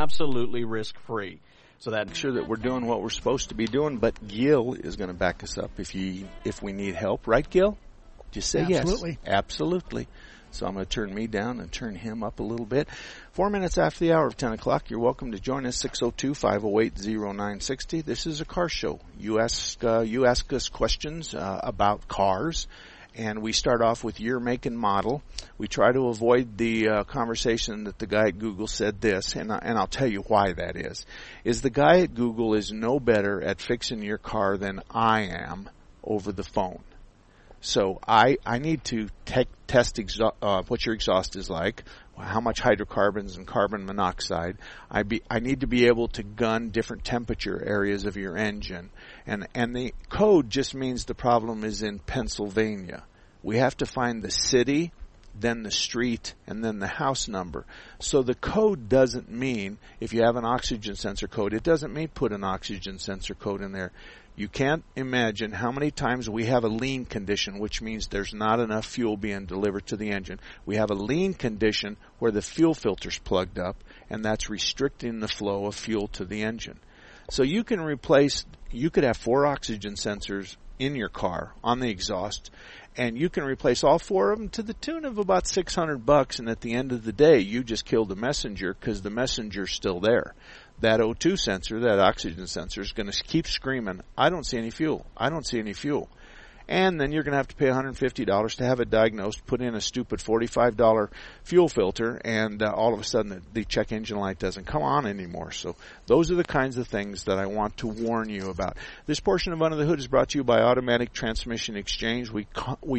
absolutely risk-free. So that make sure that we're doing what we're supposed to be doing, but Gil is going to back us up if we need help. Right, Gil? Just say Absolutely. yes. Absolutely. So I'm going to turn me down and turn him up a little bit. 4 minutes after the hour of 10 o'clock, you're welcome to join us, 602-508-0960. This is a car show. You ask us questions about cars, and we start off with year, make, and model. We try to avoid the conversation that the guy at Google said this, and I'll tell you why that is the guy at Google is no better at fixing your car than I am over the phone. So I need to test what your exhaust is like, how much hydrocarbons and carbon monoxide. I need to be able to gun different temperature areas of your engine. And the code just means the problem is in Pennsylvania. We have to find the city, then the street, and then the house number. So the code doesn't mean, if you have an oxygen sensor code, it doesn't mean put an oxygen sensor code in there. You can't imagine how many times we have a lean condition, which means there's not enough fuel being delivered to the engine. We have a lean condition where the fuel filter's plugged up, and that's restricting the flow of fuel to the engine. So you could have 4 oxygen sensors in your car on the exhaust, and you can replace all 4 of them to the tune of about $600, and at the end of the day, you just killed the messenger because the messenger's still there. That O2 sensor, that oxygen sensor, is going to keep screaming, I don't see any fuel. I don't see any fuel. And then you're going to have to pay $150 to have it diagnosed, put in a stupid $45 fuel filter, and all of a sudden the check engine light doesn't come on anymore. So those are the kinds of things that I want to warn you about. This portion of Under the Hood is brought to you by Automatic Transmission Exchange. We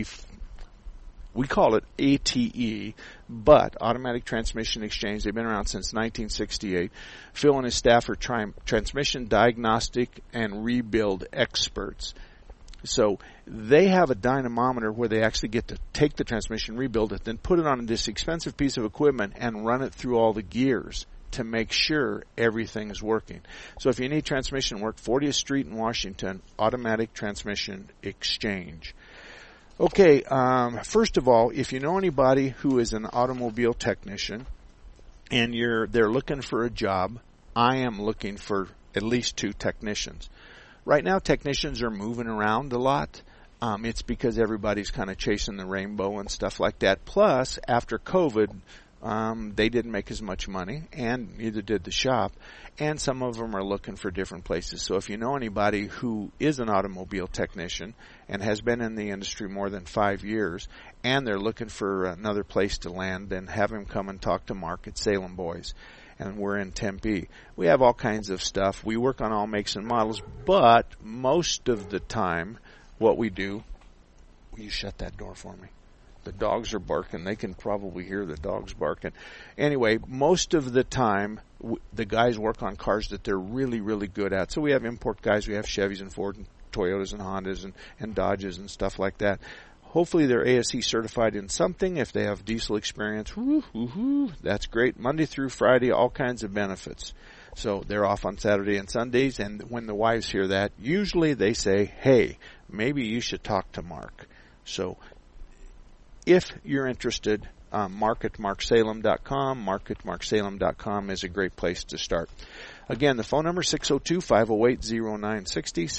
call it ATE, but Automatic Transmission Exchange, they've been around since 1968. Phil and his staff are transmission diagnostic and rebuild experts. So they have a dynamometer where they actually get to take the transmission, rebuild it, then put it on this expensive piece of equipment and run it through all the gears to make sure everything's working. So if you need transmission work, 40th Street in Washington, Automatic Transmission Exchange. Okay, first of all, if you know anybody who is an automobile technician and they're looking for a job, I am looking for at least 2 technicians. Right now, technicians are moving around a lot. It's because everybody's kind of chasing the rainbow and stuff like that. Plus, after COVID, they didn't make as much money, and neither did the shop, and some of them are looking for different places. So if you know anybody who is an automobile technician and has been in the industry more than 5 years, and they're looking for another place to land, then have him come and talk to Mark at Salem Boys. And we're in Tempe. We have all kinds of stuff. We work on all makes and models, but most of the time, what we do, will you shut that door for me? The dogs are barking. They can probably hear the dogs barking. Anyway, most of the time, the guys work on cars that they're really, really good at. So we have import guys. We have Chevys and Ford and Toyotas and Hondas and Dodges and stuff like that. Hopefully they're ASE certified in something. If they have diesel experience, that's great. Monday through Friday, all kinds of benefits. So they're off on Saturday and Sundays, and when the wives hear that, usually they say, hey, maybe you should talk to Mark. So if you're interested, Mark at marksalem.com. Mark at marksalem.com is a great place to start. Again, the phone number is 602-508-0960,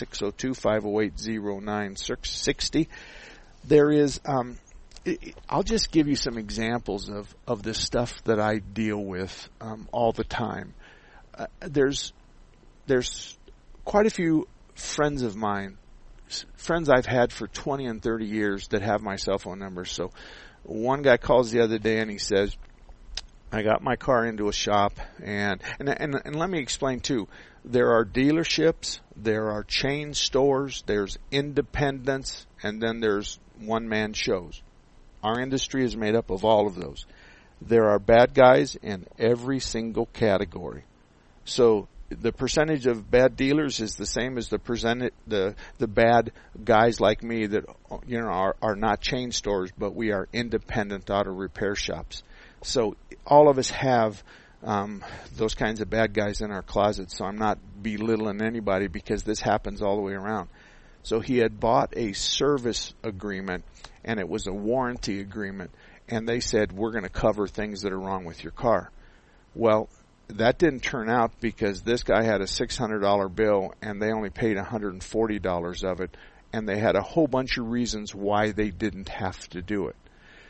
602-508-0960. There is, I'll just give you some examples of this stuff that I deal with all the time. There's quite a few friends of mine, friends I've had for 20 and 30 years that have my cell phone number. So one guy calls the other day and he says, I got my car into a shop, and let me explain too. There are dealerships, there are chain stores, there's independents, and then there's one-man shows. Our industry is made up of all of those. There are bad guys in every single category. So the percentage of bad dealers is the same as the bad guys like me that are not chain stores, but we are independent auto repair shops. So all of us have those kinds of bad guys in our closet. So I'm not belittling anybody because this happens all the way around. So he had bought a service agreement, and it was a warranty agreement, and they said, we're going to cover things that are wrong with your car. Well, that didn't turn out because this guy had a $600 bill and they only paid $140 of it, and they had a whole bunch of reasons why they didn't have to do it.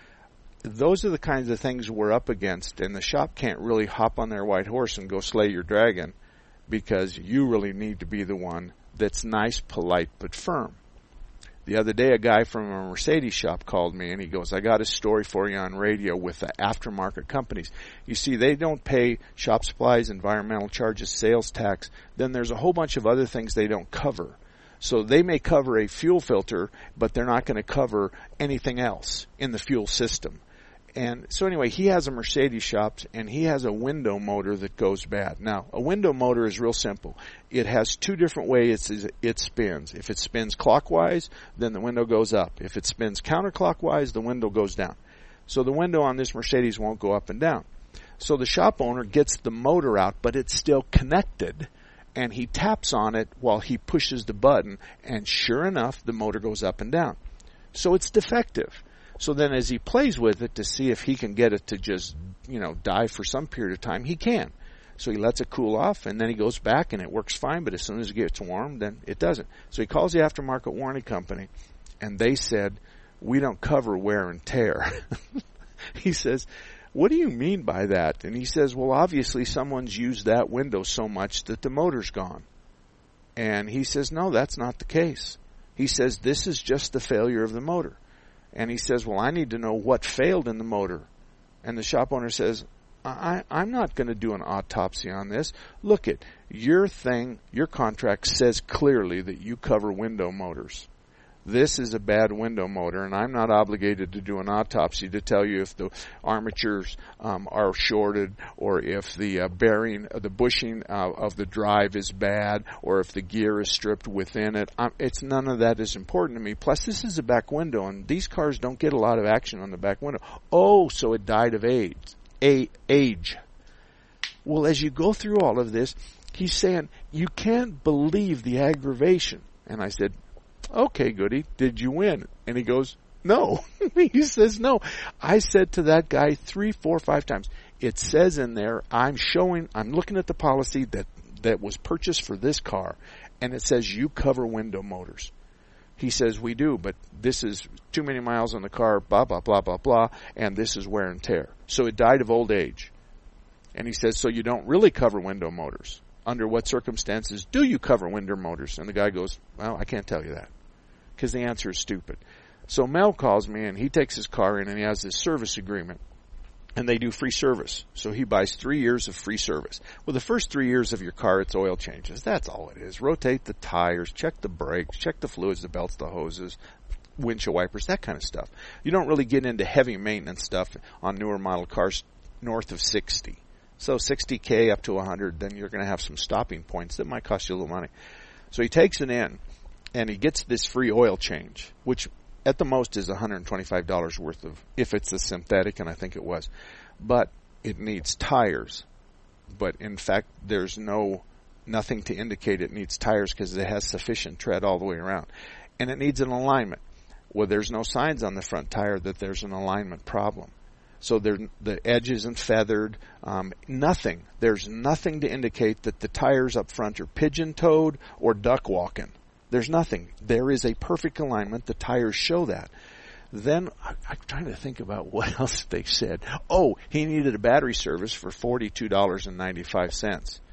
Those are the kinds of things we're up against, and the shop can't really hop on their white horse and go slay your dragon, because you really need to be the one that's nice, polite, but firm. The other day, a guy from a Mercedes shop called me, and he goes, I got a story for you on radio with the aftermarket companies. You see, they don't pay shop supplies, environmental charges, sales tax. Then there's a whole bunch of other things they don't cover. So they may cover a fuel filter, but they're not going to cover anything else in the fuel system. And so anyway, he has a Mercedes shop, and he has a window motor that goes bad. Now, a window motor is real simple. It has two different ways it spins. If it spins clockwise, then the window goes up. If it spins counterclockwise, the window goes down. So the window on this Mercedes won't go up and down. So the shop owner gets the motor out, but it's still connected, and he taps on it while he pushes the button, and sure enough, the motor goes up and down. So it's defective. So then as he plays with it to see if he can get it to just, die for some period of time, he can. So he lets it cool off, and then he goes back, and it works fine, but as soon as it gets warm, then it doesn't. So he calls the aftermarket warranty company, and they said, we don't cover wear and tear. He says, what do you mean by that? And he says, well, obviously someone's used that window so much that the motor's gone. And he says, no, that's not the case. He says, this is just the failure of the motor. And he says, well, I need to know what failed in the motor. And the shop owner says, I'm not going to do an autopsy on this. Look it, your contract says clearly that you cover window motors. This is a bad window motor, and I'm not obligated to do an autopsy to tell you if the armatures are shorted, or if the bearing, the bushing of the drive is bad, or if the gear is stripped within it. It's none of that is important to me. Plus, this is a back window, and these cars don't get a lot of action on the back window. Oh, so it died of age. Well, as you go through all of this, he's saying, you can't believe the aggravation. And I said, okay, Goody, did you win? And he goes, no. He says, no. I said to that guy 3, 4, 5 times, it says in there, I'm looking at the policy that was purchased for this car, and it says you cover window motors. He says, we do, but this is too many miles on the car, blah, blah, blah, blah, blah, and this is wear and tear. So it died of old age. And he says, so you don't really cover window motors. Under what circumstances do you cover window motors? And the guy goes, well, I can't tell you that, because the answer is stupid. So Mel calls me, and he takes his car in, and he has this service agreement, and they do free service. So he buys 3 years of free service. Well, the first 3 years of your car, it's oil changes. That's all it is. Rotate the tires, check the brakes, check the fluids, the belts, the hoses, windshield wipers, that kind of stuff. You don't really get into heavy maintenance stuff on newer model cars north of 60. So 60K up to 100, then you're going to have some stopping points that might cost you a little money. So he takes it in, and he gets this free oil change, which at the most is $125 worth of, if it's a synthetic, and I think it was. But it needs tires. But in fact, there's nothing to indicate it needs tires because it has sufficient tread all the way around. And it needs an alignment. Well, there's no signs on the front tire that there's an alignment problem. So the edge isn't feathered, nothing. There's nothing to indicate that the tires up front are pigeon-toed or duck-walking. There's nothing. There is a perfect alignment. The tires show that. Then I'm trying to think about what else they said. Oh, he needed a battery service for $42.95.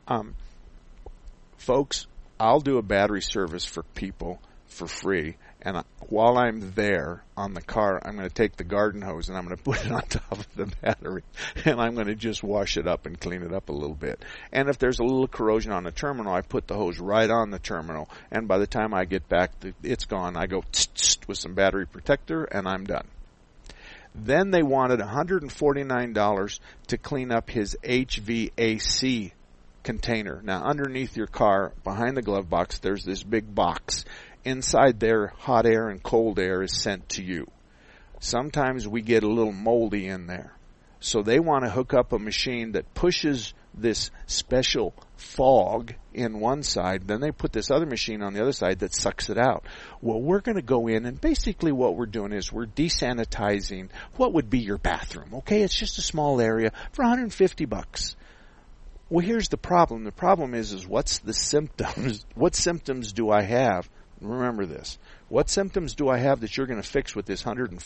Folks, I'll do a battery service for people for free. And while I'm there on the car, I'm going to take the garden hose and I'm going to put it on top of the battery. And I'm going to just wash it up and clean it up a little bit. And if there's a little corrosion on the terminal, I put the hose right on the terminal. And by the time I get back, it's gone. I go with some battery protector and I'm done. Then they wanted $149 to clean up his HVAC container. Now, underneath your car, behind the glove box, there's this big box. Inside there, hot air and cold air is sent to you. Sometimes we get a little moldy in there. So they want to hook up a machine that pushes this special fog in one side. Then they put this other machine on the other side that sucks it out. Well, we're going to go in, and basically what we're doing is we're desanitizing what would be your bathroom. Okay, it's just a small area for $150. Well, here's the problem. The problem is what's the symptoms? What symptoms do I have? Remember this. What symptoms do I have that you're going to fix with this $142,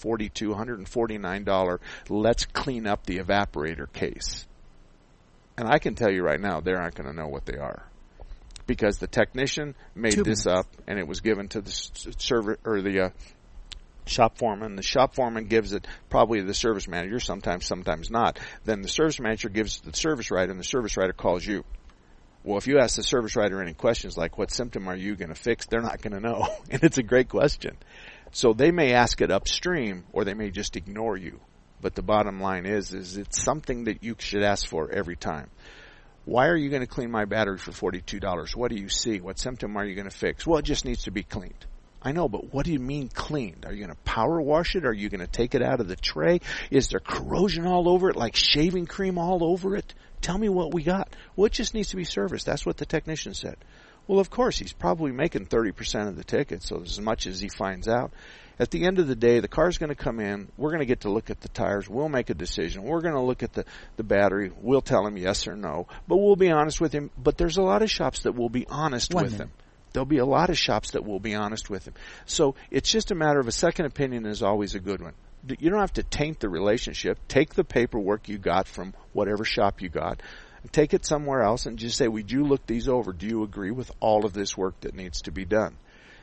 $149 let's clean up the evaporator case? And I can tell you right now, they aren't going to know what they are. Because the technician made this up, and it was given to the server or the shop foreman. The shop foreman gives it probably to the service manager, sometimes not. Then the service manager gives it to the service writer, and the service writer calls you. Well, if you ask the service writer any questions like, what symptom are you going to fix, they're not going to know. And it's a great question. So they may ask it upstream, or they may just ignore you. But the bottom line is it's something that you should ask for every time. Why are you going to clean my battery for $42? What do you see? What symptom are you going to fix? Well, it just needs to be cleaned. I know, but what do you mean cleaned? Are you going to power wash it? Are you going to take it out of the tray? Is there corrosion all over it, like shaving cream all over it? Tell me what we got. Well, it just needs to be serviced. That's what the technician said. Well, of course, he's probably making 30% of the ticket, so as much as he finds out. At the end of the day, the car's going to come in. We're going to get to look at the tires. We'll make a decision. We're going to look at the battery. We'll tell him yes or no. But we'll be honest with him. But there's a lot of shops that will be honest with him. There'll be a lot of shops that will be honest with him. So it's just a matter of a second opinion is always a good one. You don't have to taint the relationship. Take the paperwork you got from whatever shop you got, and take it somewhere else and just say, would you look these over? Do you agree with all of this work that needs to be done?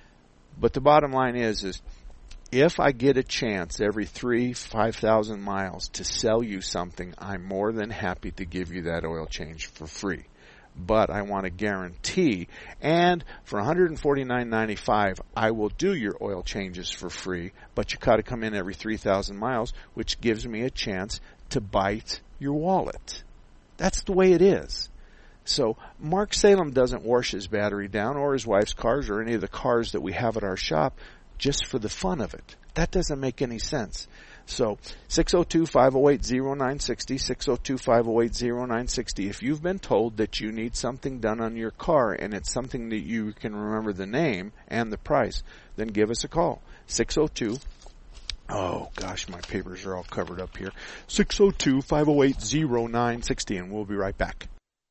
But the bottom line is if I get a chance every 5,000 miles to sell you something, I'm more than happy to give you that oil change for free. But I want a guarantee, and for $149.95, I will do your oil changes for free, but you got to come in every 3,000 miles, which gives me a chance to bite your wallet. That's the way it is. So Mark Salem doesn't wash his battery down or his wife's cars or any of the cars that we have at our shop just for the fun of it. That doesn't make any sense. So 602-508-0960, 602-508-0960. If you've been told that you need something done on your car and it's something that you can remember the name and the price, then give us a call. 602 Oh, gosh, my papers are all covered up here. 602-508-0960, and we'll be right back.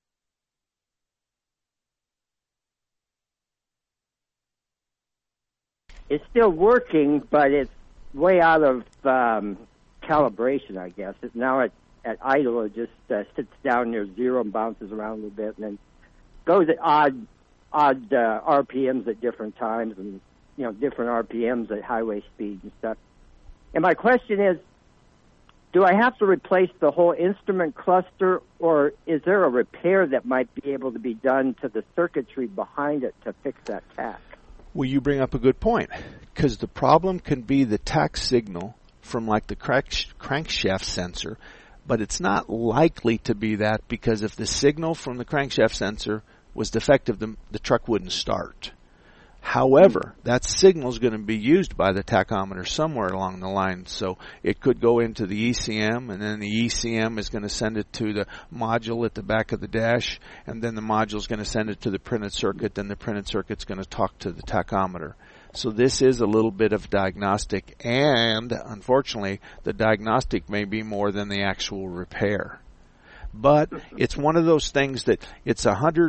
It's still working, but it's way out of calibration, I guess. Now at idle, it just sits down near zero and bounces around a little bit, and then goes at odd RPMs at different times, and different RPMs at highway speeds and stuff. And my question is, do I have to replace the whole instrument cluster, or is there a repair that might be able to be done to the circuitry behind it to fix that tach? Well, you bring up a good point, because the problem can be the tach signal from like the crankshaft sensor, but it's not likely to be that, because if the signal from the crankshaft sensor was defective, the truck wouldn't start. However, that signal is going to be used by the tachometer somewhere along the line. So it could go into the ECM, and then the ECM is going to send it to the module at the back of the dash, and then the module is going to send it to the printed circuit, then the printed circuit's going to talk to the tachometer. So this is a little bit of diagnostic, and unfortunately, the diagnostic may be more than the actual repair. But it's one of those things that it's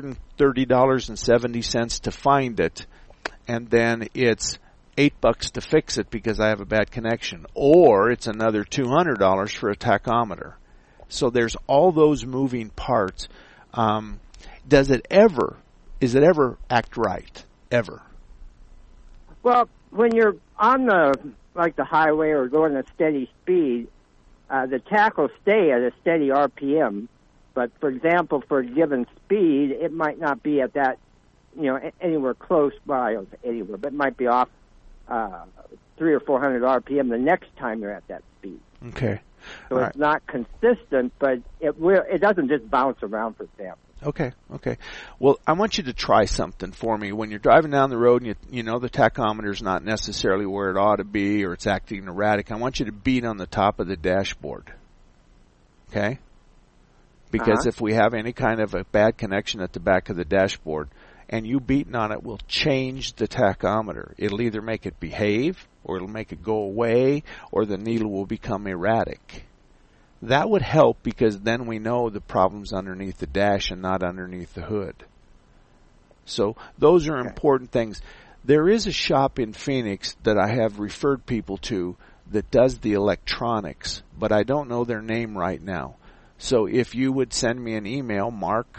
$130.70 to find it, and then it's $8 to fix it because I have a bad connection, or it's another $200 for a tachometer. So there's all those moving parts. Is it ever act right? Ever? Well, when you're on the highway or going at a steady speed, the tach will stay at a steady RPM. But for example, for a given speed, it might not be at that, anywhere close. Well, I don't say anywhere, but it might be off 300 or 400 RPM the next time you're at that speed. Okay. So it's not consistent, but it doesn't just bounce around, for example. Okay. Well, I want you to try something for me. When you're driving down the road and you know the tachometer's not necessarily where it ought to be, or it's acting erratic, I want you to beat on the top of the dashboard. Okay? Because if we have any kind of a bad connection at the back of the dashboard, and you beating on it will change the tachometer. It'll either make it behave, or it'll make it go away, or the needle will become erratic. That would help because then we know the problem's underneath the dash and not underneath the hood. So those are important things. There is a shop in Phoenix that I have referred people to that does the electronics, but I don't know their name right now. So if you would send me an email,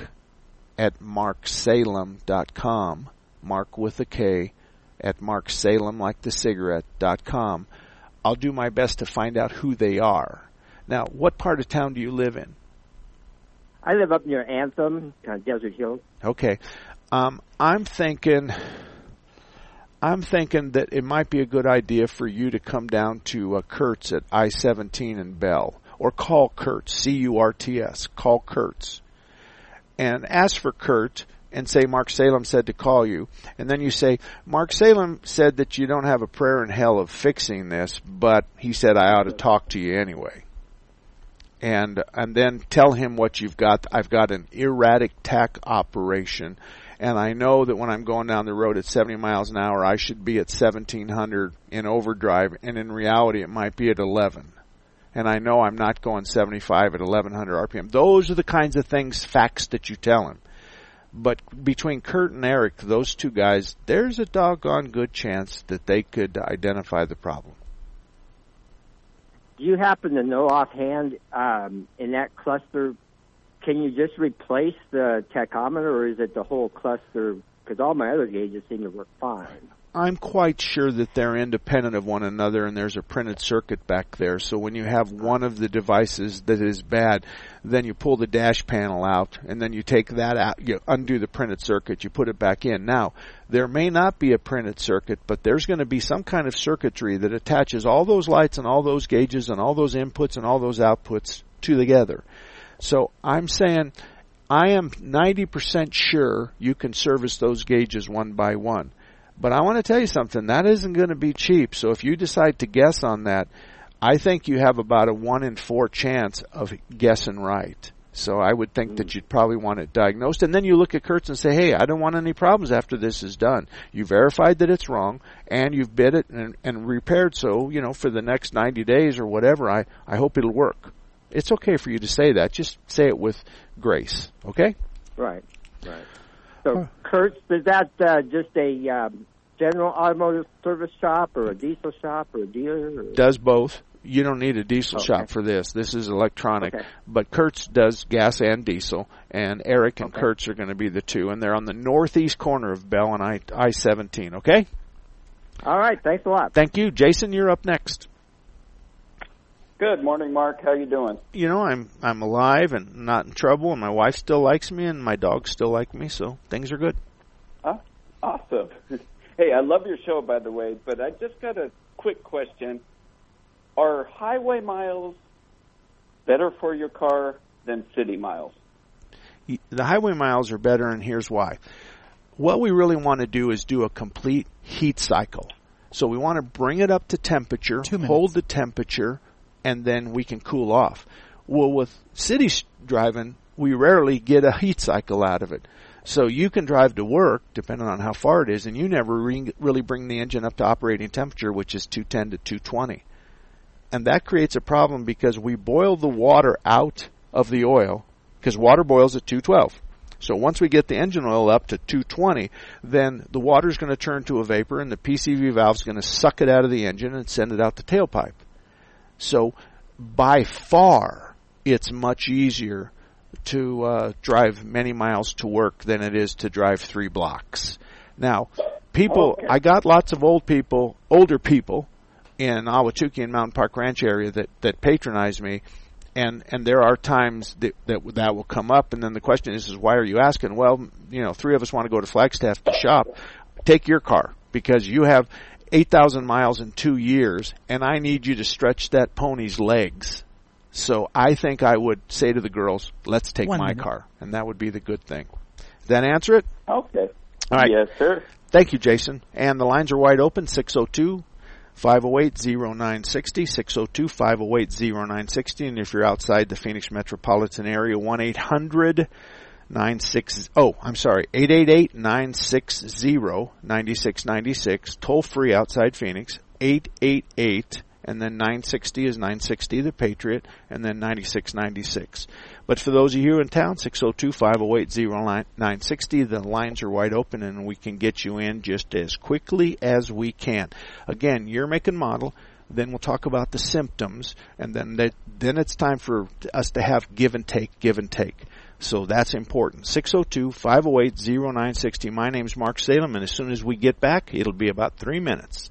mark@marksalem.com, Mark with a K, at marksalem, like the cigarette.com, I'll do my best to find out who they are. Now, what part of town do you live in? I live up near Anthem, Desert Hills. Okay. I'm thinking that it might be a good idea for you to come down to Kurtz at I-17 in Bell, or call Kurtz, C-U-R-T-S, call Kurtz, and ask for Kurt and say Mark Salem said to call you. And then you say, Mark Salem said that you don't have a prayer in hell of fixing this, but he said I ought to talk to you anyway. And then tell him what you've got. I've got an erratic tach operation, and I know that when I'm going down the road at 70 miles an hour, I should be at 1700 in overdrive, and in reality it might be at 11. And I know I'm not going 75 at 1100 RPM. Those are the kinds of things, facts that you tell him. But between Kurt and Eric, those two guys, there's a doggone good chance that they could identify the problem. Do you happen to know offhand, in that cluster, can you just replace the tachometer, or is it the whole cluster? Because all my other gauges seem to work fine. I'm quite sure that they're independent of one another, and there's a printed circuit back there. So when you have one of the devices that is bad, then you pull the dash panel out, and then you take that out, you undo the printed circuit, you put it back in. Now, there may not be a printed circuit, but there's going to be some kind of circuitry that attaches all those lights and all those gauges and all those inputs and all those outputs together. So I'm saying I am 90% sure you can service those gauges one by one. But I want to tell you something, that isn't going to be cheap. So if you decide to guess on that, I think you have about a 1 in 4 chance of guessing right. So I would think that you'd probably want it diagnosed. And then you look at Kurtz and say, hey, I don't want any problems after this is done. You verified that it's wrong, and you've bid it and repaired. So, for the next 90 days or whatever, I hope it'll work. It's okay for you to say that. Just say it with grace, okay? Right. So, Kurtz, is that just a general automotive service shop or a diesel shop or a dealer? Or? Does both. You don't need a diesel shop for this. This is electronic. Okay. But Kurtz does gas and diesel, and Eric and Kurtz are going to be the two, and they're on the northeast corner of Bell and I-17, okay? All right. Thanks a lot. Thank you. Jason, you're up next. Good morning, Mark. How you doing? I'm alive and not in trouble, and my wife still likes me, and my dogs still like me, so things are good. Awesome. Hey, I love your show, by the way, but I just got a quick question. Are highway miles better for your car than city miles? The highway miles are better, and here's why. What we really want to do is do a complete heat cycle. So we want to bring it up to temperature, hold the temperature, and then we can cool off. Well, with city driving, we rarely get a heat cycle out of it. So you can drive to work, depending on how far it is, and you never really bring the engine up to operating temperature, which is 210 to 220. And that creates a problem because we boil the water out of the oil, because water boils at 212. So once we get the engine oil up to 220, then the water is going to turn to a vapor, and the PCV valve is going to suck it out of the engine and send it out the tailpipe. So by far, it's much easier to drive many miles to work than it is to drive 3 blocks. Now, I got lots of older people in Ahwatukee and Mountain Park Ranch area that patronize me, and there are times that will come up, and then the question is why are you asking? Well, 3 of us want to go to Flagstaff to shop. Take your car, because you have 8,000 miles in 2 years, and I need you to stretch that pony's legs. So I think I would say to the girls, let's take my car, and that would be the good thing. Does that answer it? Okay. All right. Yes, sir. Thank you, Jason. And the lines are wide open, 602-508-0960, 602-508-0960, and if you're outside the Phoenix metropolitan area, 888-960-9696, toll free outside Phoenix, 888 and then 960 is 960 the Patriot, and then 9696. But for those of you in town, 602-508-0960, the lines are wide open and we can get you in just as quickly as we can. Again, year, make, and model. Then we'll talk about the symptoms, and then it's time for us to have give and take. So that's important. 602-508-0960. My name's Mark Salem, and as soon as we get back, it'll be about 3 minutes.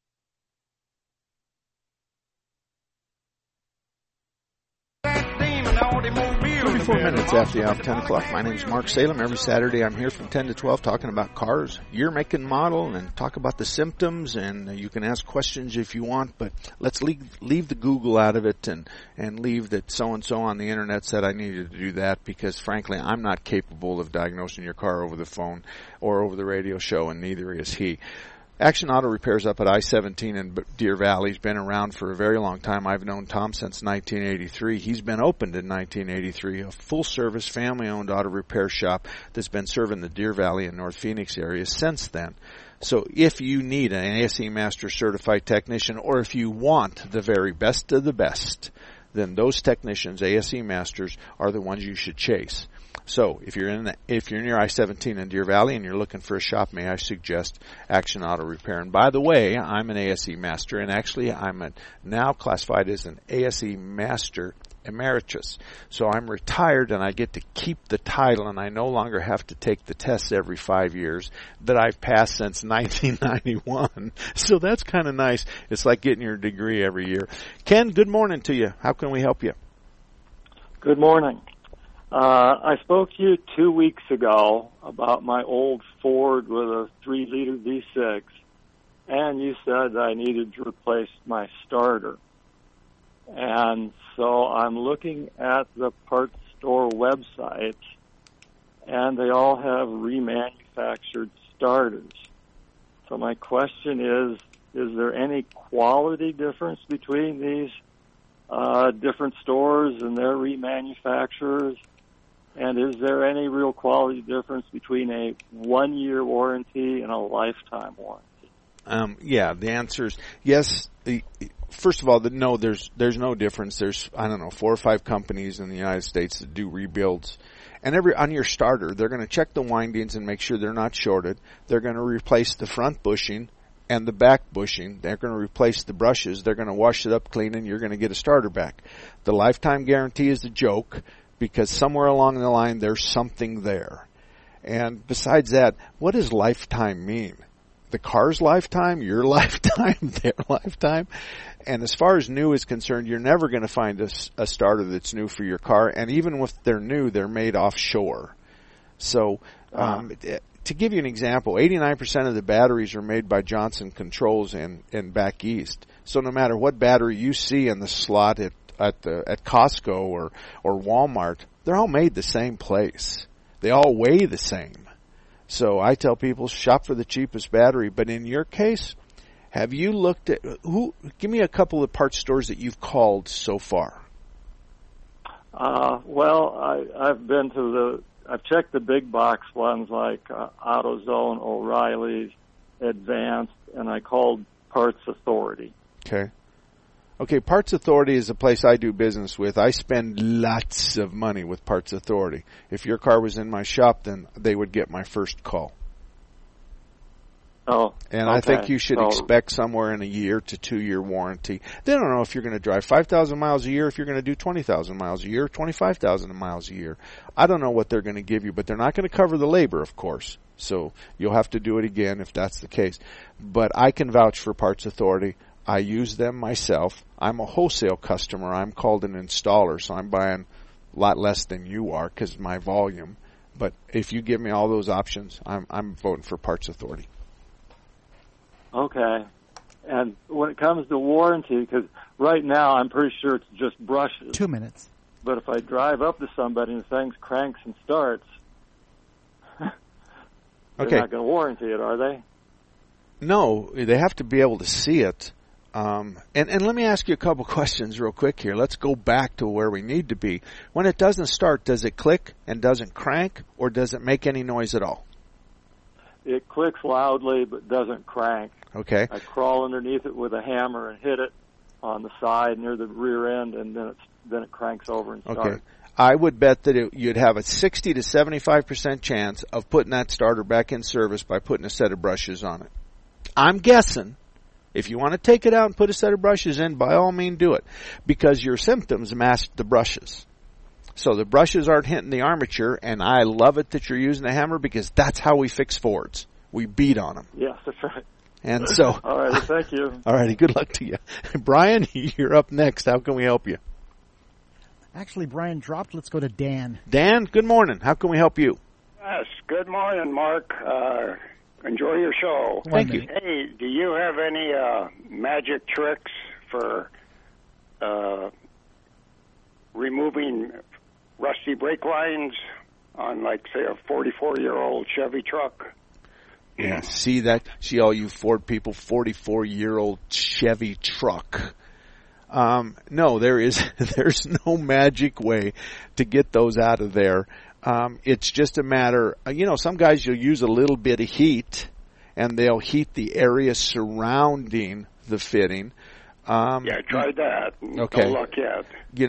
34 minutes after the hour of 10 o'clock. My name is Mark Salem. Every Saturday I'm here from 10 to 12 talking about cars, year, make, and model, and talk about the symptoms, and you can ask questions if you want, but let's leave the Google out of it and leave that so-and-so on the internet said I needed to do that, because frankly I'm not capable of diagnosing your car over the phone or over the radio show, and neither is he. Action Auto Repair's up at I-17 in Deer Valley. He's been around for a very long time. I've known Tom since 1983. He's been opened in 1983, a full-service, family-owned auto repair shop that's been serving the Deer Valley and North Phoenix area since then. So if you need an ASE Master certified technician, or if you want the very best of the best, then those technicians, ASE Masters, are the ones you should chase. So if you're near I-17 in Deer Valley and you're looking for a shop, may I suggest Action Auto Repair. And by the way, I'm an ASE Master, and actually I'm now classified as an ASE Master Emeritus. So I'm retired and I get to keep the title, and I no longer have to take the tests every 5 years that I've passed since 1991. So that's kind of nice. It's like getting your degree every year. Ken, good morning to you. How can we help you? Good morning. I spoke to you 2 weeks ago about my old Ford with a 3-liter V6, and you said I needed to replace my starter. And so I'm looking at the parts store website, and they all have remanufactured starters. So my question is there any quality difference between these different stores and their remanufacturers? And is there any real quality difference between a 1-year warranty and a lifetime warranty? Yeah, the answer is yes. First of all, no, there's no difference. There's, 4 or 5 companies in the United States that do rebuilds. And on your starter, they're going to check the windings and make sure they're not shorted. They're going to replace the front bushing and the back bushing. They're going to replace the brushes. They're going to wash it up clean, and you're going to get a starter back. The lifetime guarantee is a joke, because somewhere along the line there's something there. And besides that, what does lifetime mean? The car's lifetime, your lifetime, their lifetime? And as far as new is concerned, you're never going to find a starter that's new for your car. And even if they're new, they're made offshore. So to give you an example, 89% of the batteries are made by Johnson Controls in back east. So no matter what battery you see in the slot at Costco or Walmart, they're all made the same place. They all weigh the same. So I tell people, shop for the cheapest battery. But in your case, have you looked at give me a couple of parts stores that you've called so far. I've checked the big box ones like AutoZone, O'Reilly's, Advanced, and I called Parts Authority. Okay, Parts Authority is a place I do business with. I spend lots of money with Parts Authority. If your car was in my shop, then they would get my first call. Oh, and okay. I think you should expect somewhere in a 1 to 2 year warranty. They don't know if you're going to drive 5,000 miles a year, if you're going to do 20,000 miles a year, 25,000 miles a year. I don't know what they're going to give you, but they're not going to cover the labor, of course. So you'll have to do it again if that's the case. But I can vouch for Parts Authority. I use them myself. I'm a wholesale customer. I'm called an installer, so I'm buying a lot less than you are because of my volume. But if you give me all those options, I'm voting for Parts Authority. Okay. And when it comes to warranty, because right now I'm pretty sure it's just brushes. 2 minutes. But if I drive up to somebody and the thing cranks and starts, they're not going to warranty it, are they? No, they have to be able to see it. And let me ask you a couple questions real quick here. Let's go back to where we need to be. When it doesn't start, does it click and doesn't crank, or does it make any noise at all? It clicks loudly but doesn't crank. Okay. I crawl underneath it with a hammer and hit it on the side near the rear end, and then it cranks over and starts. Okay. I would bet that you'd have a 60 to 75% chance of putting that starter back in service by putting a set of brushes on it. I'm guessing. If you want to take it out and put a set of brushes in, by all means do it, because your symptoms mask the brushes. So the brushes aren't hitting the armature, and I love it that you're using a hammer, because that's how we fix Fords. We beat on them. Yes, that's right. And so, all right, thank you. All righty, good luck to you. Brian, you're up next. How can we help you? Actually, Brian dropped. Let's go to Dan. Dan, good morning. How can we help you? Yes, good morning, Mark. Enjoy your show. Thank you. Hey, do you have any magic tricks for removing rusty brake lines on, like, say, a 44-year-old Chevy truck? Yeah, see all you Ford people, 44-year-old Chevy truck. No, there's no magic way to get those out of there. It's just a matter, some guys you'll use a little bit of heat, and they'll heat the area surrounding the fitting. Yeah, I tried that. Okay. No luck yet.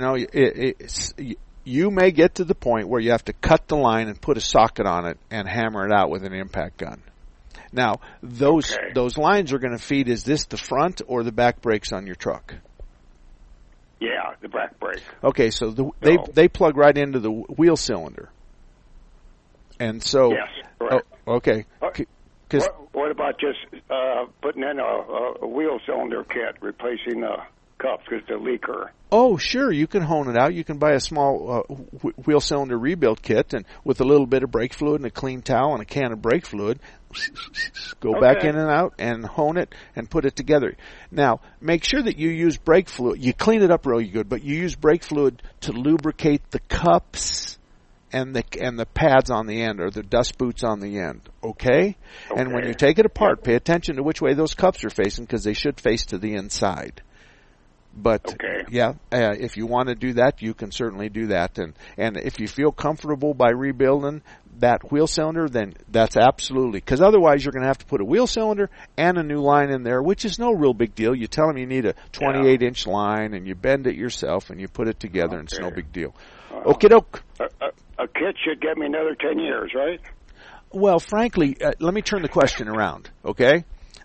You may get to the point where you have to cut the line and put a socket on it and hammer it out with an impact gun. Now, those lines are going to feed, is this the front or the back brakes on your truck? Yeah, the back brake. Okay, so they plug right into the wheel cylinder. And so, yes, correct. Okay. What about just putting in a wheel cylinder kit, replacing the cups because they're leaker? Oh, sure. You can hone it out. You can buy a small wheel cylinder rebuild kit, and with a little bit of brake fluid and a clean towel and a can of brake fluid, go back in and out and hone it and put it together. Now, make sure that you use brake fluid. You clean it up really good, but you use brake fluid to lubricate the cups and the pads on the end, or the dust boots on the end. Okay? And when you take it apart, pay attention to which way those cups are facing, because they should face to the inside. But if you want to do that, you can certainly do that. And if you feel comfortable by rebuilding that wheel cylinder, then that's absolutely, because otherwise you're going to have to put a wheel cylinder and a new line in there, which is no real big deal. You tell them you need a 28-inch line, and you bend it yourself, and you put it together, and it's no big deal. Okie doke. A kit should get me another 10 years, right? Well, frankly, let me turn the question around, okay?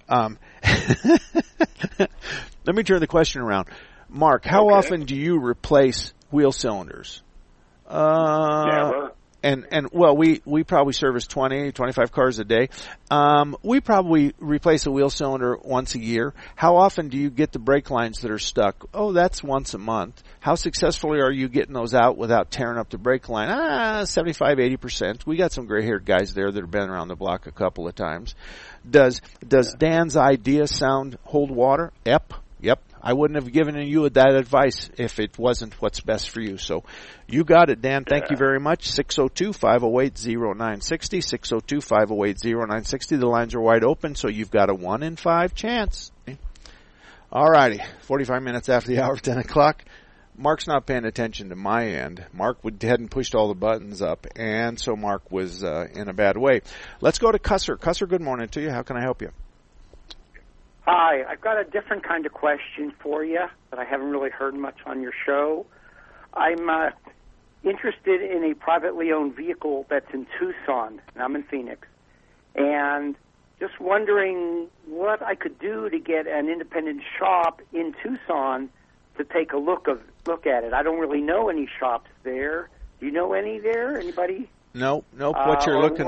Let me turn the question around. Mark, how often do you replace wheel cylinders? Never. And well, we probably service 20, 25 cars a day. We probably replace a wheel cylinder once a year. How often do you get the brake lines that are stuck? Oh, that's once a month. How successfully are you getting those out without tearing up the brake line? 75, 80%. We got some gray-haired guys there that have been around the block a couple of times. Does Dan's idea hold water? Yep. I wouldn't have given you that advice if it wasn't what's best for you. So you got it, Dan. Thank you very much. 602-508-0960, 602-508-0960. The lines are wide open, so you've got a 1 in 5 chance. All righty, 45 minutes after the hour, 10 o'clock. Mark's not paying attention to my end. Mark hadn't pushed all the buttons up, and so Mark was in a bad way. Let's go to Cusser. Cusser, good morning to you. How can I help you? Hi, I've got a different kind of question for you that I haven't really heard much on your show. I'm interested in a privately owned vehicle that's in Tucson, and I'm in Phoenix, and just wondering what I could do to get an independent shop in Tucson to take a look at it. I don't really know any shops there. Do you know any there? Anybody? Nope. What you're looking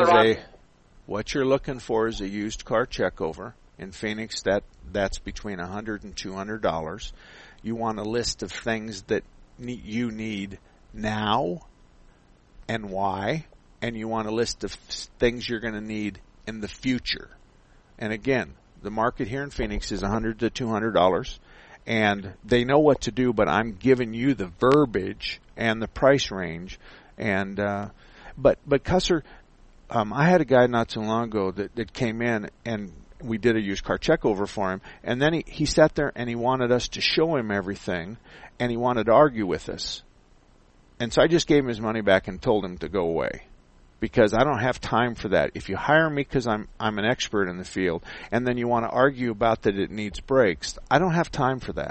for is a used car checkover. In Phoenix, that's between $100 and $200. You want a list of things that you need now and why, and you want a list of things you're going to need in the future. And again, the market here in Phoenix is $100 to $200, and they know what to do, but I'm giving you the verbiage and the price range. And but Cusser, I had a guy not too long ago that came in, and we did a used car check over for him, and then he sat there and he wanted us to show him everything, and he wanted to argue with us. And so I just gave him his money back and told him to go away, because I don't have time for that. If you hire me because I'm an expert in the field, and then you want to argue about that it needs brakes, I don't have time for that.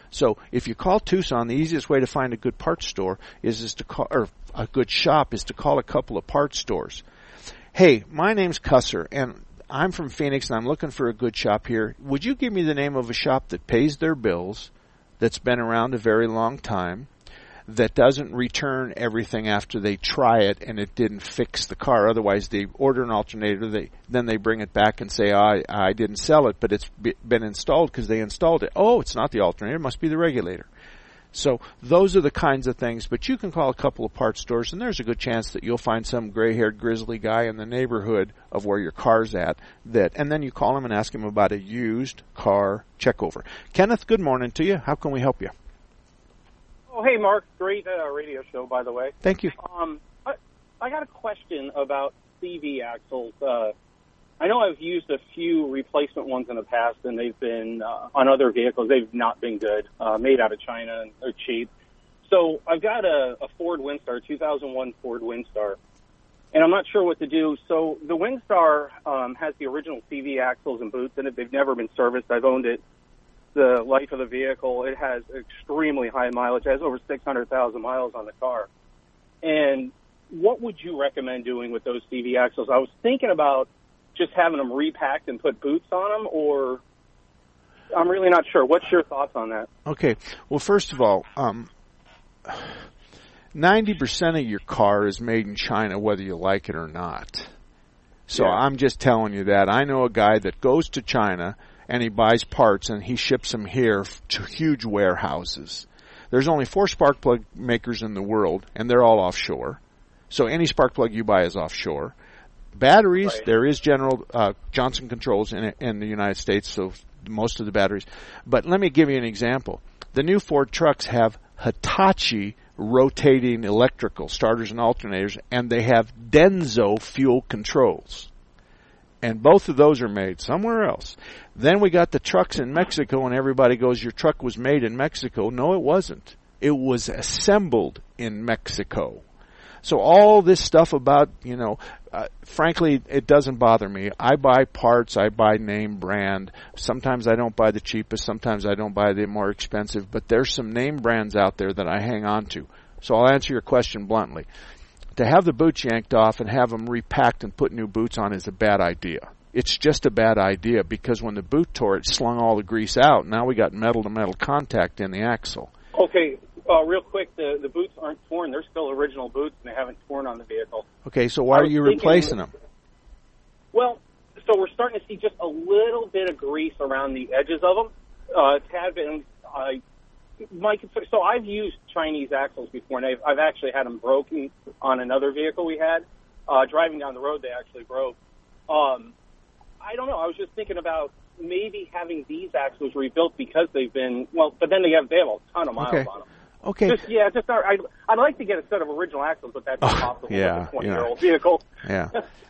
So if you call Tucson, the easiest way to find a good parts store is to call, or a good shop is to call a couple of parts stores. Hey, my name's Cusser, and I'm from Phoenix, and I'm looking for a good shop here. Would you give me the name of a shop that pays their bills, that's been around a very long time, that doesn't return everything after they try it and it didn't fix the car? Otherwise, they order an alternator, then they bring it back and say, I didn't sell it, but it's been installed because they installed it. Oh, it's not the alternator, it must be the regulator. So those are the kinds of things, but you can call a couple of parts stores, and there's a good chance that you'll find some gray-haired grizzly guy in the neighborhood of where your car's at, and then you call him and ask him about a used car checkover. Kenneth, good morning to you. How can we help you? Oh, hey, Mark. Great radio show, by the way. Thank you. I got a question about CV axles. I know I've used a few replacement ones in the past, and they've been on other vehicles. They've not been good, made out of China, and they're cheap. So I've got a Ford Windstar, 2001 Ford Windstar, and I'm not sure what to do. So the Windstar has the original CV axles and boots in it. They've never been serviced. I've owned it the life of the vehicle. It has extremely high mileage. It has over 600,000 miles on the car. And what would you recommend doing with those CV axles? I was thinking about just having them repacked and put boots on them, or I'm really not sure. What's your thoughts on that? Okay. Well, first of all, 90% of your car is made in China, whether you like it or not. So yeah. I'm just telling you that. I know a guy that goes to China and he buys parts and he ships them here to huge warehouses. There's only 4 spark plug makers in the world, and they're all offshore. So any spark plug you buy is offshore. Batteries, right. There is General Johnson Controls in the United States, so most of the batteries. But let me give you an example. The new Ford trucks have Hitachi rotating electrical starters and alternators, and they have Denso fuel controls. And both of those are made somewhere else. Then we got the trucks in Mexico, and everybody goes, your truck was made in Mexico. No, it wasn't. It was assembled in Mexico. So all this stuff about, frankly, it doesn't bother me. I buy parts, I buy name brand. Sometimes I don't buy the cheapest, sometimes I don't buy the more expensive, but there's some name brands out there that I hang on to. So I'll answer your question bluntly. To have the boots yanked off and have them repacked and put new boots on is a bad idea. It's just a bad idea because when the boot tore, it slung all the grease out. Now we got metal-to-metal contact in the axle. Okay. Real quick, the boots aren't torn. They're still original boots, and they haven't torn on the vehicle. Okay, so why are you replacing them? Well, so we're starting to see just a little bit of grease around the edges of them. Tad bit. So I've used Chinese axles before, and I've actually had them broken on another vehicle we had. Driving down the road, they actually broke. I don't know. I was just thinking about maybe having these axles rebuilt because they've been, but then they have a ton of miles on them. Okay. I'd like to get a set of original axles, but that's impossible with a 20-year-old vehicle. Yeah.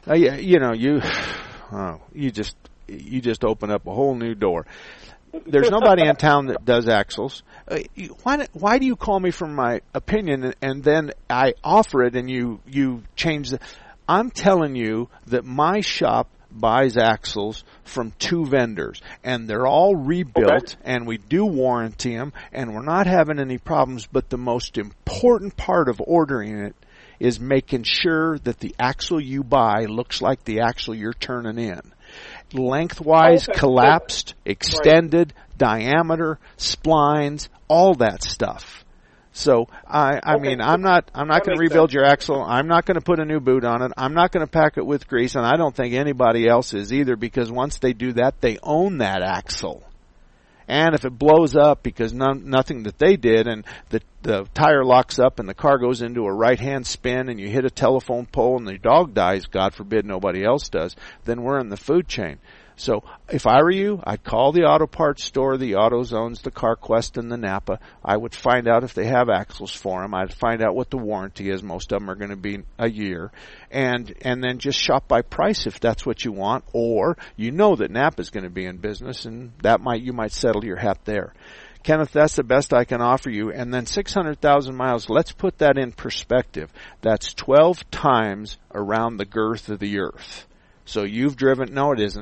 You just open up a whole new door. There's nobody in town that does axles. Why do you call me for my opinion and then I offer it and you change the... I'm telling you that my shop buys axles from 2 vendors, and they're all rebuilt, and we do warranty them, and we're not having any problems, but the most important part of ordering it is making sure that the axle you buy looks like the axle you're turning in. Lengthwise, collapsed, extended, diameter, splines, all that stuff. So I mean, I'm not going to rebuild your axle. I'm not going to put a new boot on it. I'm not going to pack it with grease, and I don't think anybody else is either, because once they do that, they own that axle. And if it blows up because nothing that they did, and the tire locks up and the car goes into a right-hand spin and you hit a telephone pole and the dog dies, God forbid nobody else does, then we're in the food chain. So if I were you, I'd call the auto parts store, the AutoZones, the CarQuest, and the Napa. I would find out if they have axles for them. I'd find out what the warranty is. Most of them are going to be a year. And then just shop by price if that's what you want. Or you know that Napa's going to be in business, and you might settle your hat there. Kenneth, that's the best I can offer you. And then 600,000 miles, let's put that in perspective. That's 12 times around the girth of the earth. So you've driven, no it isn't.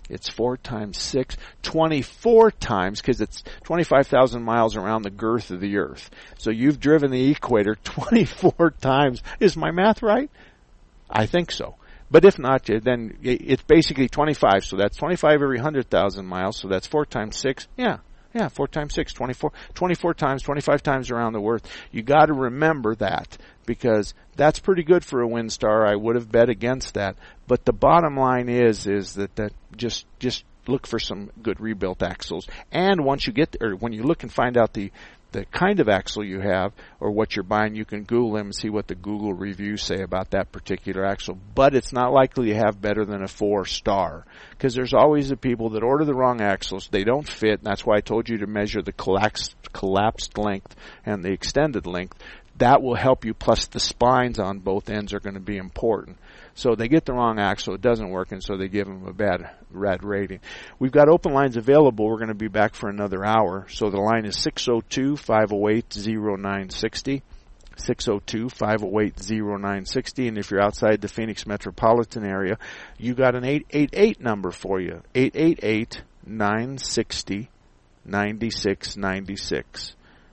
It's 4 times 6, 24 times, because it's 25,000 miles around the girth of the Earth. So you've driven the equator 24 times. Is my math right? I think so. But if not, then it's basically 25. So that's 25 every 100,000 miles. So that's 4 times 6. Yeah, 4 times 6, 24. 24 times, 25 times around the Earth. You got to remember that, because that's pretty good for a WinStar. I would have bet against that. But the bottom line is that just look for some good rebuilt axles. And once you get there, when you look and find out the kind of axle you have or what you're buying, you can Google them and see what the Google reviews say about that particular axle. But it's not likely to have better than a 4-star, because there's always the people that order the wrong axles. They don't fit, and that's why I told you to measure the collapsed length and the extended length. That will help you, plus the spines on both ends are going to be important. So they get the wrong axle, it doesn't work, and so they give them a bad rating. We've got open lines available. We're going to be back for another hour. So the line is 602-508-0960. 602-508-0960. And if you're outside the Phoenix metropolitan area, you got an 888 number for you. 888-960-9696.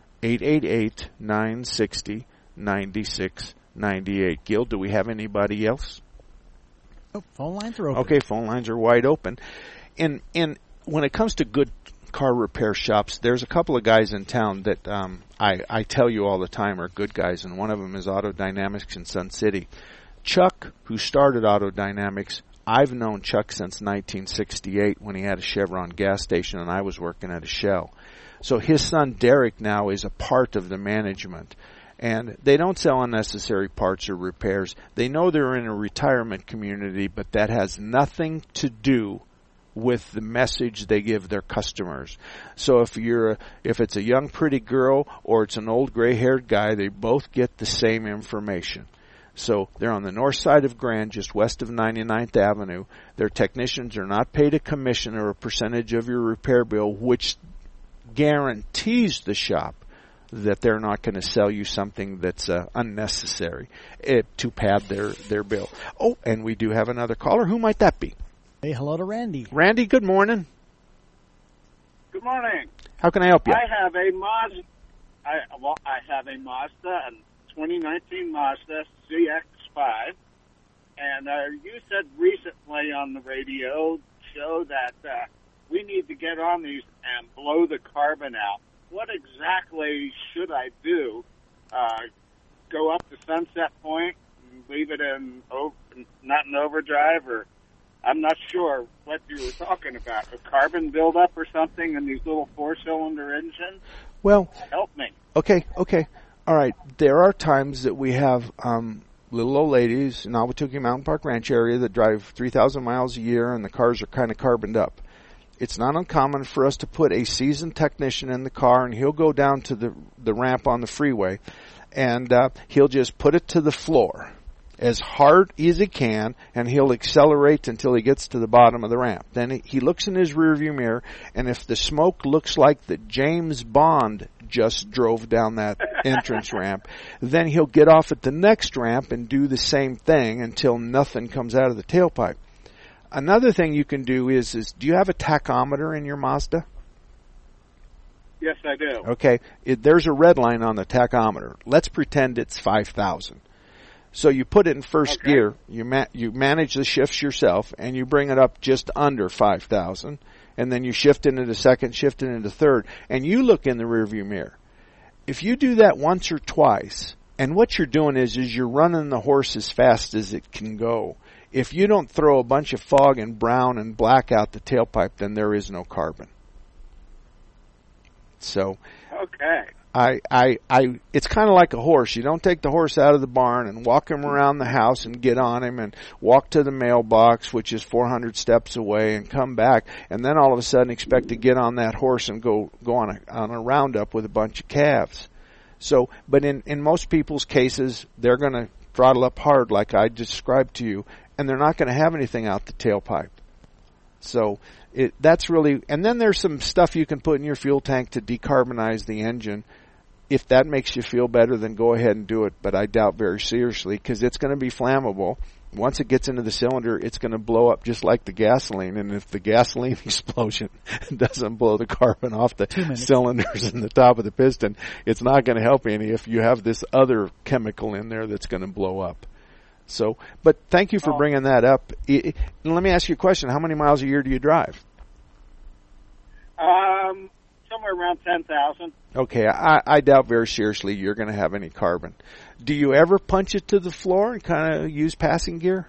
888-960-9698. Gil, do we have anybody else? Oh, phone lines are open. Okay, phone lines are wide open. And when it comes to good car repair shops, there's a couple of guys in town that I tell you all the time are good guys, and one of them is Auto Dynamics in Sun City. Chuck, who started Auto Dynamics, I've known Chuck since 1968 when he had a Chevron gas station and I was working at a Shell. So his son Derek now is a part of the management. And they don't sell unnecessary parts or repairs. They know they're in a retirement community, but that has nothing to do with the message they give their customers. So if it's a young pretty girl or it's an old gray-haired guy, they both get the same information. So they're on the north side of Grand, just west of 99th Avenue. Their technicians are not paid a commission or a percentage of your repair bill, which guarantees the shop that they're not going to sell you something that's unnecessary to pad their bill. Oh, and we do have another caller. Who might that be? Hey, hello to Randy. Randy, good morning. Good morning. How can I help you? I have a Mazda. I have a Mazda, a 2019 Mazda CX-5, and you said recently on the radio show that we need to get on these and blow the carbon out. What exactly should I do? Go up to Sunset Point and leave it not in overdrive, or I'm not sure what you were talking about. A carbon buildup or something in these little 4-cylinder engines? Well, help me. Okay. All right. There are times that we have little old ladies in Ahwatukee Mountain Park Ranch area that drive 3,000 miles a year, and the cars are kind of carboned up. It's not uncommon for us to put a seasoned technician in the car, and he'll go down to the ramp on the freeway, and he'll just put it to the floor as hard as he can, and he'll accelerate until he gets to the bottom of the ramp. Then he looks in his rearview mirror, and if the smoke looks like that James Bond just drove down that entrance ramp, then he'll get off at the next ramp and do the same thing until nothing comes out of the tailpipe. Another thing you can do is do you have a tachometer in your Mazda? Yes, I do. Okay. There's a red line on the tachometer. Let's pretend it's 5,000. So you put it in first gear, you manage the shifts yourself, and you bring it up just under 5,000, and then you shift it into second, shift it into third, and you look in the rearview mirror. If you do that once or twice, and what you're doing is you're running the horse as fast as it can go. If you don't throw a bunch of fog and brown and black out the tailpipe, then there is no carbon. So, okay. It's kind of like a horse. You don't take the horse out of the barn and walk him around the house and get on him and walk to the mailbox, which is 400 steps away, and come back, and then all of a sudden expect to get on that horse and go on a roundup with a bunch of calves. So, but in most people's cases, they're going to throttle up hard like I described to you, and they're not going to have anything out the tailpipe. So that's really, and then there's some stuff you can put in your fuel tank to decarbonize the engine. If that makes you feel better, then go ahead and do it, but I doubt very seriously, because it's going to be flammable, once it gets into the cylinder, it's going to blow up just like the gasoline. And if the gasoline explosion doesn't blow the carbon off the cylinders in the top of the piston, it's not going to help any if you have this other chemical in there that's going to blow up. So, but thank you for bringing that up. Let me ask you a question. How many miles a year do you drive? Somewhere around 10,000. Okay, I doubt very seriously you're going to have any carbon. Do you ever punch it to the floor and kind of use passing gear?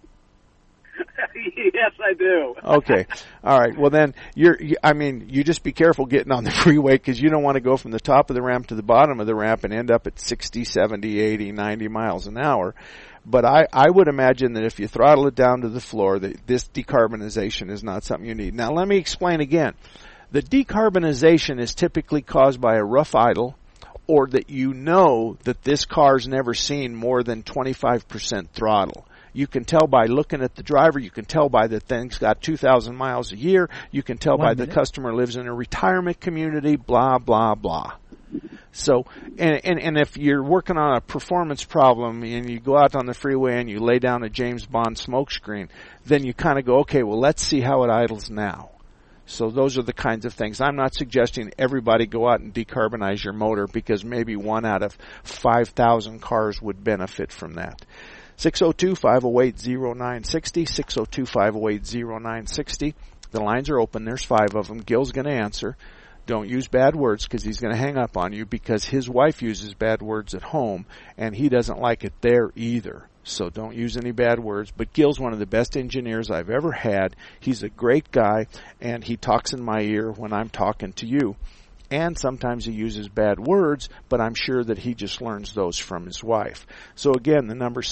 Yes, I do. Okay. All right. Well, then you just be careful getting on the freeway, because you don't want to go from the top of the ramp to the bottom of the ramp and end up at 60, 70, 80, 90 miles an hour. But I would imagine that if you throttle it down to the floor, that this decarbonization is not something you need. Now, let me explain again. The decarbonization is typically caused by a rough idle, or that you know that this car's never seen more than 25% throttle. You can tell by looking at the driver. You can tell by the thing's got 2,000 miles a year. You can tell by the customer lives in a retirement community, blah, blah, blah. So, and if you're working on a performance problem and you go out on the freeway and you lay down a James Bond smokescreen, then you kind of go, okay, well, let's see how it idles now. So those are the kinds of things. I'm not suggesting everybody go out and decarbonize your motor, because maybe 1 out of 5,000 cars would benefit from that. 602-508-0960, 602-508-0960. The lines are open. There's 5 of them. Gil's going to answer. Don't use bad words, because he's going to hang up on you, because his wife uses bad words at home, and he doesn't like it there either. So don't use any bad words. But Gil's one of the best engineers I've ever had. He's a great guy, and he talks in my ear when I'm talking to you. And sometimes he uses bad words, but I'm sure that he just learns those from his wife. So again, the number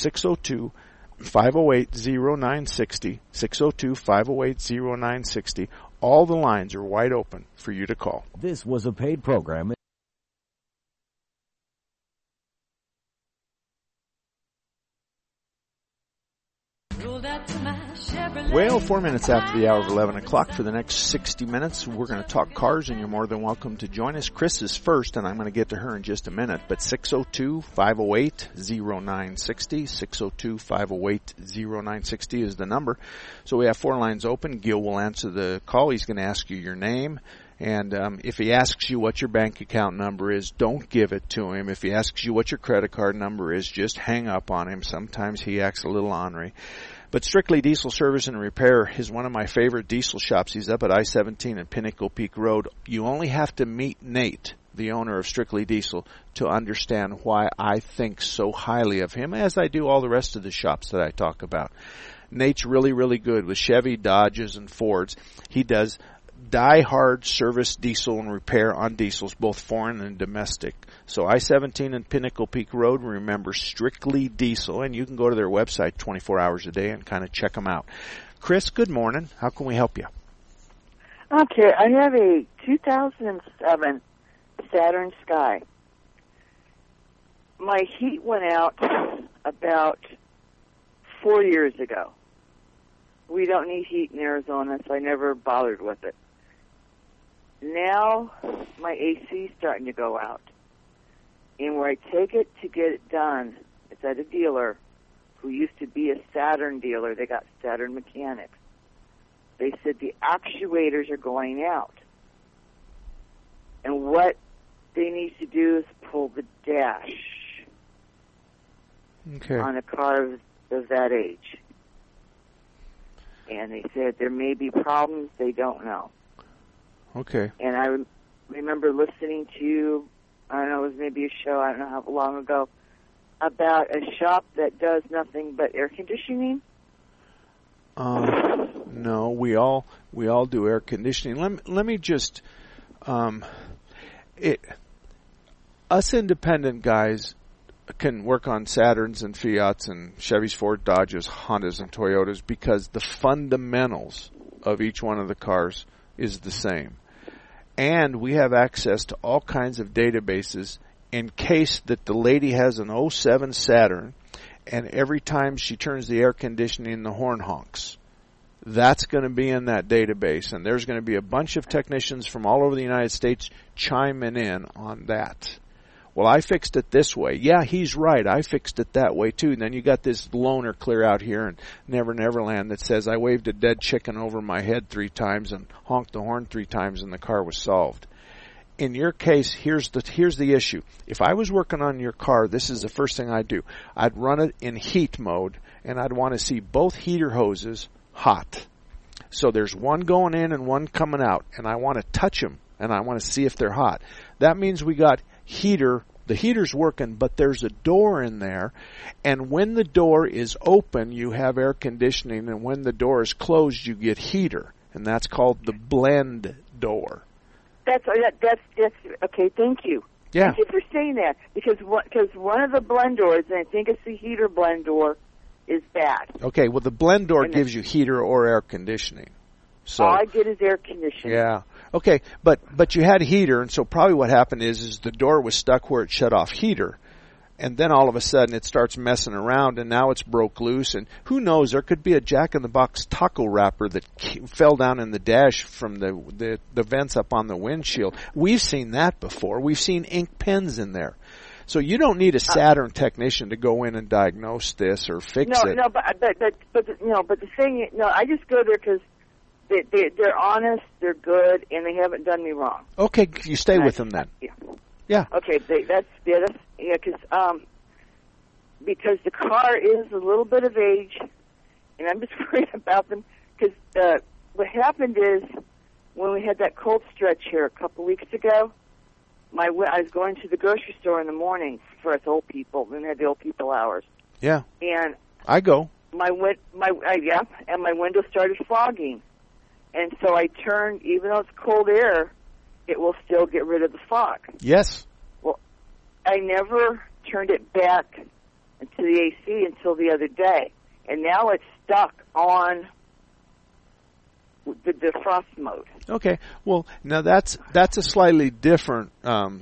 602-508-0960, 602-508-0960. All the lines are wide open for you to call. This was a paid program. Well, 4 minutes after the hour of 11 o'clock, for the next 60 minutes, we're going to talk cars, and you're more than welcome to join us. Chris is first, and I'm going to get to her in just a minute. But 602-508-0960, 602-508-0960 is the number. So we have 4 lines open. Gil will answer the call. He's going to ask you your name. And if he asks you what your bank account number is, don't give it to him. If he asks you what your credit card number is, just hang up on him. Sometimes he acts a little ornery. But Strictly Diesel Service and Repair is one of my favorite diesel shops. He's up at I-17 and Pinnacle Peak Road. You only have to meet Nate, the owner of Strictly Diesel, to understand why I think so highly of him, as I do all the rest of the shops that I talk about. Nate's really, really good with Chevy, Dodges, and Fords. He does die-hard service diesel and repair on diesels, both foreign and domestic. So I-17 and Pinnacle Peak Road, remember, Strictly Diesel, and you can go to their website 24 hours a day and kind of check them out. Chris, good morning. How can we help you? Okay, I have a 2007 Saturn Sky. My heat went out about 4 years ago. We don't need heat in Arizona, so I never bothered with it. Now my AC is starting to go out. And where I take it to get it done, it's at a dealer who used to be a Saturn dealer. They got Saturn mechanics. They said the actuators are going out. And what they need to do is pull the dash on a car of that age. And they said there may be problems, they don't know. Okay. And I remember listening to you, I don't know, it was maybe a show, I don't know how long ago, about a shop that does nothing but air conditioning. No, we all do air conditioning. Let me just, us independent guys can work on Saturns and Fiats and Chevys, Ford, Dodges, Hondas, and Toyotas, because the fundamentals of each one of the cars is the same. And we have access to all kinds of databases in case that the lady has an 07 Saturn and every time she turns the air conditioning, the horn honks. That's going to be in that database, and there's going to be a bunch of technicians from all over the United States chiming in on that. well, I fixed it this way. Yeah, he's right. I fixed it that way too. And then you got this loner clear out here in Never Neverland that says I waved a dead chicken over my head 3 times and honked the horn 3 times and the car was solved. In your case, here's the issue. If I was working on your car, this is the first thing I'd do. I'd run it in heat mode, and I'd want to see both heater hoses hot. So there's one going in and one coming out, and I want to touch them, and I want to see if they're hot. That means we got heater. The heater's working, but there's a door in there, and when the door is open, you have air conditioning, and when the door is closed, you get heater, and that's called the blend door. That's okay. Thank you. Yeah. Thank you for saying that, because one of the blend doors, and I think it's the heater blend door, is bad. Okay, well, the blend door gives you heater or air conditioning. So all I get is air conditioning. Yeah. Okay, but you had heater, and so probably what happened is the door was stuck where it shut off heater, and then all of a sudden it starts messing around, and now it's broke loose, and who knows, there could be a Jack-in-the-Box taco wrapper that fell down in the dash from the vents up on the windshield. We've seen that before. We've seen ink pens in there. So you don't need a Saturn technician to go in and diagnose this or fix it. No, but the thing, I just go there because they're honest, they're good, and they haven't done me wrong. Okay, you stay with them then. Yeah. Okay, because the car is a little bit of age, and I'm just worried about them. Because what happened is when we had that cold stretch here a couple weeks ago, I was going to the grocery store in the morning for us old people, and had the old people hours. Yeah. And I go. My window started fogging, and so I turned. Even though it's cold air, it will still get rid of the fog. Yes. Well, I never turned it back to the AC until the other day, and now it's stuck on the defrost mode. Okay. Well, now that's a slightly different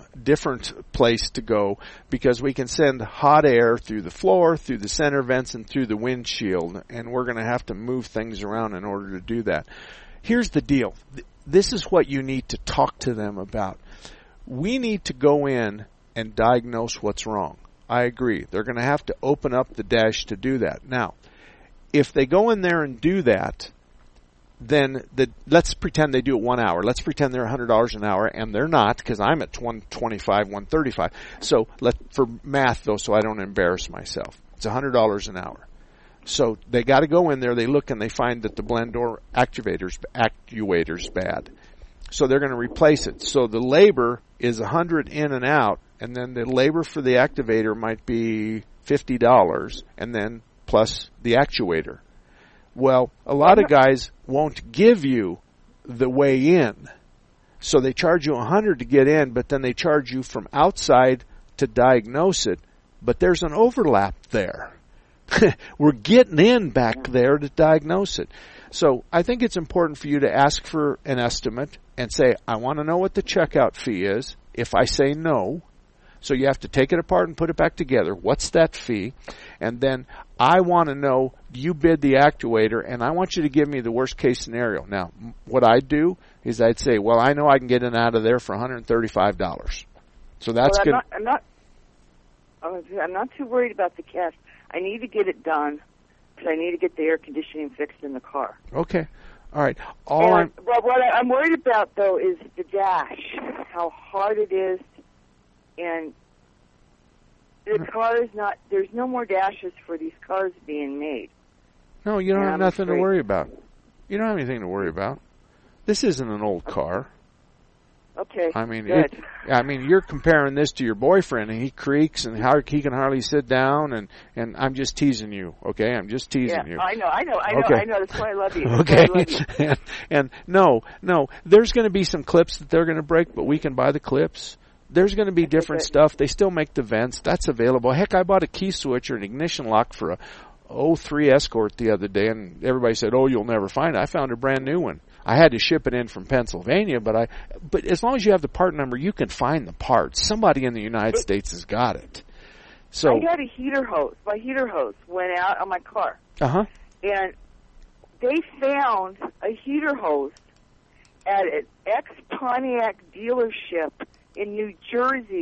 place to go, because we can send hot air through the floor, through the center vents, and through the windshield, and we're going to have to move things around in order to do that. Here's the deal. This is what you need to talk to them about. We need to go in and diagnose what's wrong. I agree. They're going to have to open up the dash to do that. Now, if they go in there and do that, then let's pretend they do it 1 hour. Let's pretend they're $100 an hour, and they're not, because I'm at $125, $135. So for math, though, so I don't embarrass myself, it's $100 an hour. So they got to go in there, they look, and they find that the blend door actuator's bad. So they're going to replace it. So the labor is $100 in and out, and then the labor for the activator might be $50, and then plus the actuator. Well, a lot of guys won't give you the way in. So they charge you $100 to get in, but then they charge you from outside to diagnose it. But there's an overlap there. We're getting in back there to diagnose it. So I think it's important for you to ask for an estimate and say, I want to know what the checkout fee is. If I say no, so you have to take it apart and put it back together. What's that fee? And then I want to know, you bid the actuator, and I want you to give me the worst case scenario. Now, what I'd do is I'd say, well, I know I can get it out of there for $135. So that's good. I'm not too worried about the cash. I need to get it done because I need to get the air conditioning fixed in the car. Okay. All right. What I'm worried about, though, is the dash, how hard it is. And the car is not, there's no more dashes for these cars being made. No, you don't have nothing to worry about. You don't have anything to worry about. This isn't an old car. Okay. I mean, you're comparing this to your boyfriend, and he creaks, and he can hardly sit down, and I'm just teasing you, okay? I'm just teasing you. I know. Okay. That's why I love you. Okay. And no, there's going to be some clips that they're going to break, but we can buy the clips. There's going to be different stuff. They still make the vents. That's available. Heck, I bought a key switch or an ignition lock for a 03 Escort the other day, and everybody said, oh, you'll never find it. I found a brand new one. I had to ship it in from Pennsylvania, but as long as you have the part number, you can find the parts. Somebody in the United States has got it. So I got a heater hose. My heater hose went out on my car. Uh-huh. And they found a heater hose at an ex-Pontiac dealership in New Jersey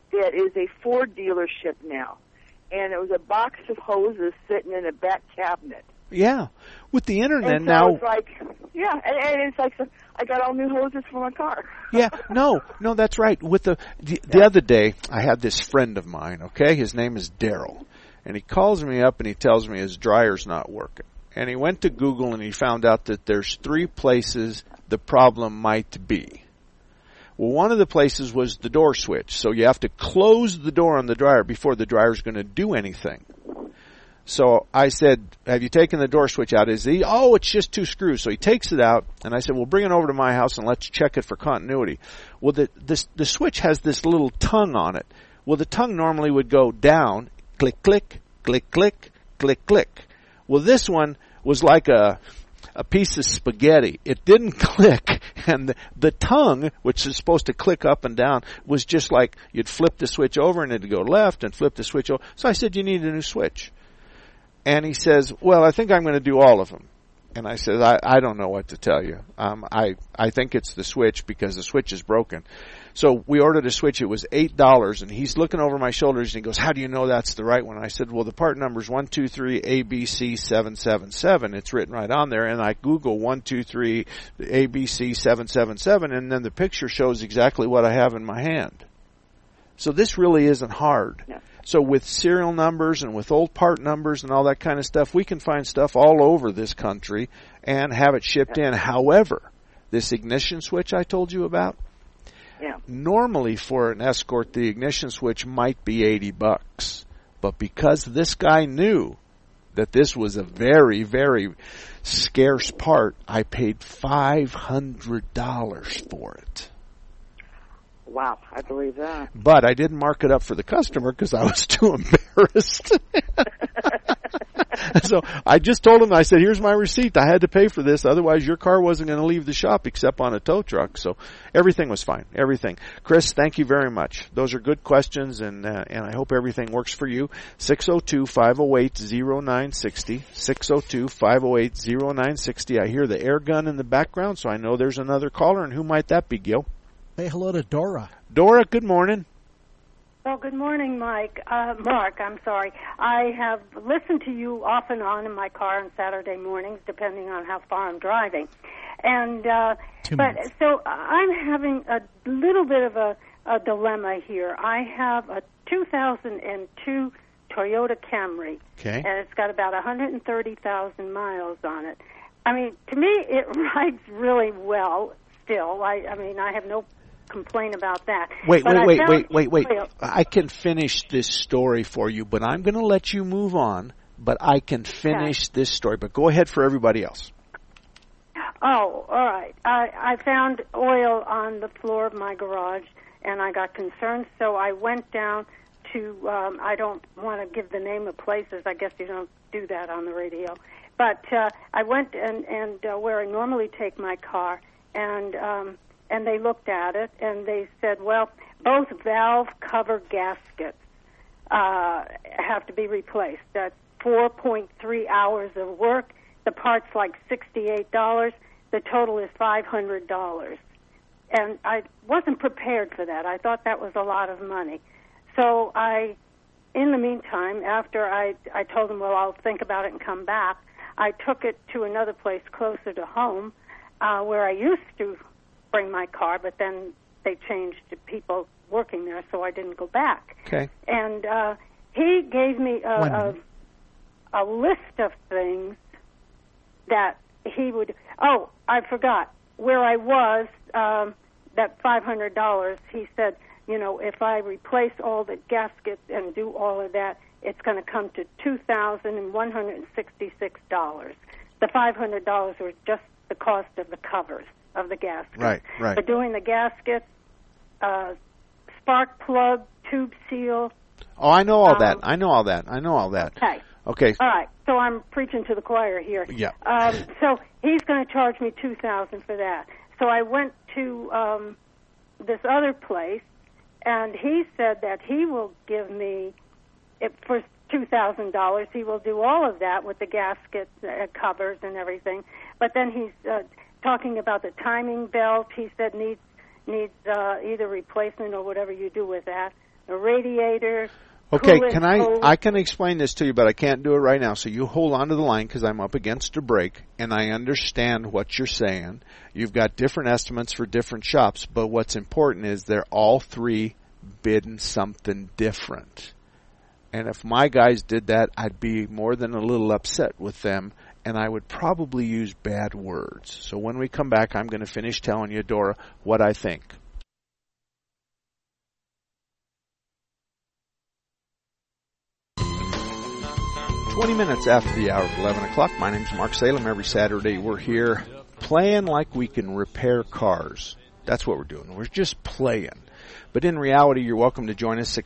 that is a Ford dealership now, and it was a box of hoses sitting in a back cabinet. Yeah, with the internet And so now. it's like, yeah, and it's like I got all new hoses for my car. Yeah, no, that's right. With the other day, I had this friend of mine. Okay, his name is Daryl, and he calls me up and he tells me his dryer's not working. And he went to Google and he found out that there's 3 places the problem might be. Well, one of the places was the door switch, so you have to close the door on the dryer before the dryer's going to do anything. So I said, have you taken the door switch out? Is he? Oh, it's just 2 screws. So he takes it out, and I said, well, bring it over to my house and let's check it for continuity. Well, the switch has this little tongue on it. Well, the tongue normally would go down, click, click, click, click, click, click. Well, this one was like a piece of spaghetti. It didn't click, and the tongue, which is supposed to click up and down, was just like you'd flip the switch over and it'd go left and flip the switch over. So I said, you need a new switch. And he says, well, I think I'm going to do all of them. And I said, I don't know what to tell you. I think it's the switch because the switch is broken. So we ordered a switch. It was $8, and he's looking over my shoulders, and he goes, how do you know that's the right one? I said, well, the part number's 123ABC777. It's written right on there, and I Google 123ABC777, and then the picture shows exactly what I have in my hand. So this really isn't hard. No. So with serial numbers and with old part numbers and all that kind of stuff, we can find stuff all over this country and have it shipped in. However, this ignition switch I told you about, normally for an Escort, the ignition switch might be $80. But because this guy knew that this was a very, very scarce part, I paid $500 for it. Wow, I believe that. But I didn't mark it up for the customer because I was too embarrassed. So I just told him, I said, here's my receipt. I had to pay for this. Otherwise, your car wasn't going to leave the shop except on a tow truck. So everything was fine. Everything. Chris, thank you very much. Those are good questions, and I hope everything works for you. 602-508-0960. 602-508-0960. I hear the air gun in the background, so I know there's another caller. And who might that be, Gil? Say hello to Dora. Dora, good morning. Well, good morning, Mark. I'm sorry. I have listened to you off and on in my car on Saturday mornings, depending on how far I'm driving. And so I'm having a little bit of a dilemma here. I have a 2002 Toyota Camry, and it's got about 130,000 miles on it. I mean, to me, it rides really well still. I mean, I have no complain about that. Wait. I can finish this story for you, but I'm going to let you move on, but I can finish this story. But go ahead for everybody else. Oh, all right. I found oil on the floor of my garage, and I got concerned, so I went down to, I don't want to give the name of places. I guess you don't do that on the radio. But I went and where I normally take my car, and they looked at it, and they said, well, both valve cover gaskets have to be replaced. That's 4.3 hours of work. The part's like $68. The total is $500. And I wasn't prepared for that. I thought that was a lot of money. So in the meantime, after I told them, well, I'll think about it and come back, I took it to another place closer to home where I used to bring my car, but then they changed to people working there, so I didn't go back. Okay. And he gave me a list of things that he would... Oh, I forgot. Where I was, that $500, he said, you know, if I replace all the gaskets and do all of that, it's going to come to $2,166. The $500 was just the cost of the covers of the gaskets. Right. But doing the gaskets, spark plug, tube seal. Oh, I know all that. I know all that. Okay. All right. So I'm preaching to the choir here. Yeah. So he's going to charge me $2,000 for that. So I went to this other place, and he said that he will give me, for $2,000, he will do all of that with the gasket covers and everything. But then he's talking about the timing belt. He said needs either replacement or whatever you do with that. a radiator. Okay, coolant I can explain this to you, but I can't do it right now. So you hold on to the line because I'm up against a break, and I understand what you're saying. You've got different estimates for different shops, but what's important is they're all three bidding something different. And if my guys did that, I'd be more than a little upset with them, and I would probably use bad words. So when we come back, I'm going to finish telling you, Dora, what I think. 20 minutes after the hour of 11 o'clock. My name's Mark Salem. Every Saturday we're here playing like we can repair cars. That's what we're doing. We're just playing. But in reality, you're welcome to join us,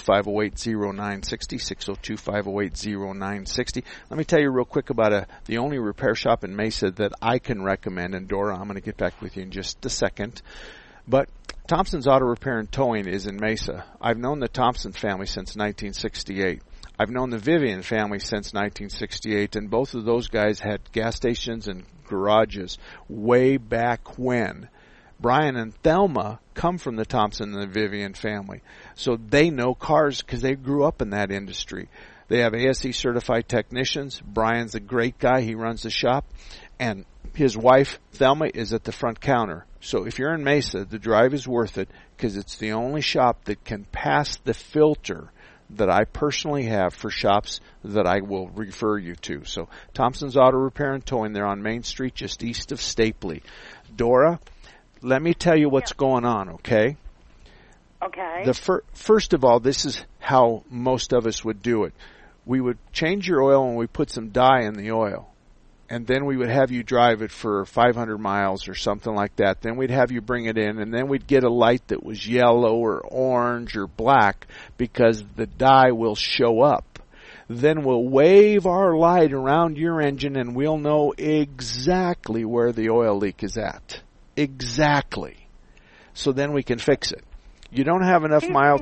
602-508-0960, 602-508-0960. Let me tell you real quick about the only repair shop in Mesa that I can recommend. And Dora, I'm going to get back with you in just a second. But Thompson's Auto Repair and Towing is in Mesa. I've known the Thompson family since 1968. I've known the Vivian family since 1968, and both of those guys had gas stations and garages way back when. Brian and Thelma come from the Thompson and the Vivian family, so they know cars because they grew up in that industry. They have ASE certified technicians. Brian's a great guy. He runs the shop, and his wife, Thelma, is at the front counter. So if you're in Mesa, the drive is worth it because it's the only shop that can pass the filter that I personally have for shops that I will refer you to. So Thompson's Auto Repair and Towing, they're on Main Street just east of Stapley. Dora, let me tell you what's going on, okay? Okay. First of all, this is how most of us would do it. We would change your oil and we put some dye in the oil. And then we would have you drive it for 500 miles or something like that. Then we'd have you bring it in, and then we'd get a light that was yellow or orange or black because the dye will show up. Then we'll wave our light around your engine, and we'll know exactly where the oil leak is at. Exactly. So then we can fix it. You don't have enough miles.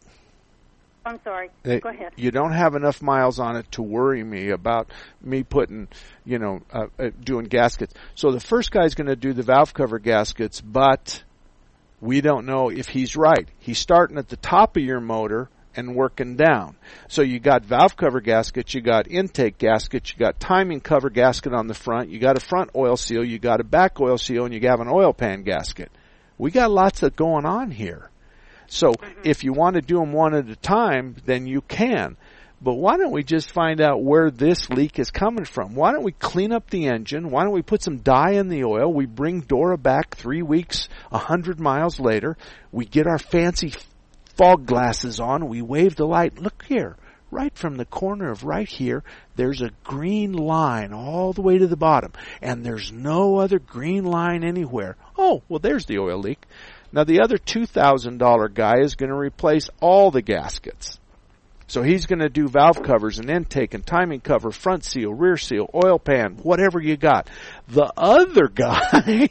I'm sorry. Go ahead. You don't have enough miles on it to worry me about me putting, doing gaskets. So the first guy's going to do the valve cover gaskets, but we don't know if he's right. He's starting at the top of your motor and working down. So you got valve cover gaskets, you got intake gaskets, you got timing cover gasket on the front, you got a front oil seal, you got a back oil seal, and you have an oil pan gasket. We got lots of going on here. So if you want to do them one at a time, then you can. But why don't we just find out where this leak is coming from? Why don't we clean up the engine? Why don't we put some dye in the oil? We bring Dora back 3 weeks, 100 miles later. We get our fancy fog glasses on. We wave the light. Look here. Right from the corner of right here, there's a green line all the way to the bottom. And there's no other green line anywhere. Oh, well, there's the oil leak. Now, the other $2,000 guy is going to replace all the gaskets. So he's going to do valve covers and intake and timing cover, front seal, rear seal, oil pan, whatever you got. The other guy,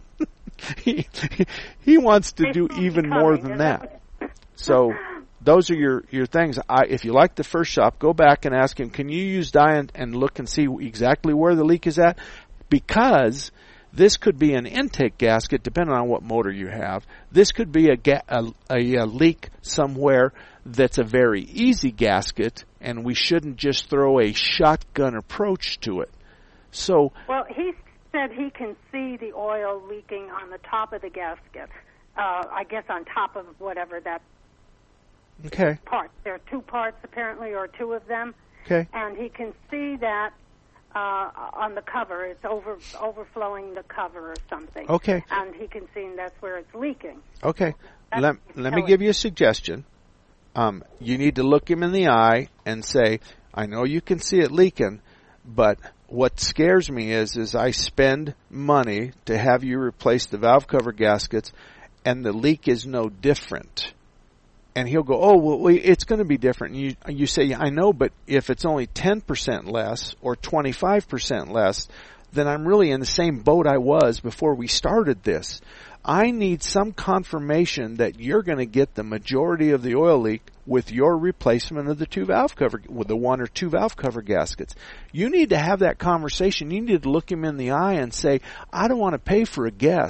he wants to do even more than that. So those are your things. If you like the first shop, go back and ask him, can you use dye and look and see exactly where the leak is at? Because this could be an intake gasket, depending on what motor you have. This could be a leak somewhere that's a very easy gasket, and we shouldn't just throw a shotgun approach to it. So, well, he said he can see the oil leaking on the top of the gasket. I guess on top of whatever that part. There are two parts apparently, or two of them. Okay. And he can see that. On the cover, it's overflowing the cover or something. Okay. And he can see that's where it's leaking. Okay. Let me give you a suggestion. You need to look him in the eye and say, I know you can see it leaking, but what scares me is I spend money to have you replace the valve cover gaskets, and the leak is no different. And he'll go, oh, well, it's going to be different. And you say, I know, but if it's only 10% less or 25% less, then I'm really in the same boat I was before we started this. I need some confirmation that you're going to get the majority of the oil leak with your replacement of with the one or two valve cover gaskets. You need to have that conversation. You need to look him in the eye and say, I don't want to pay for a guess.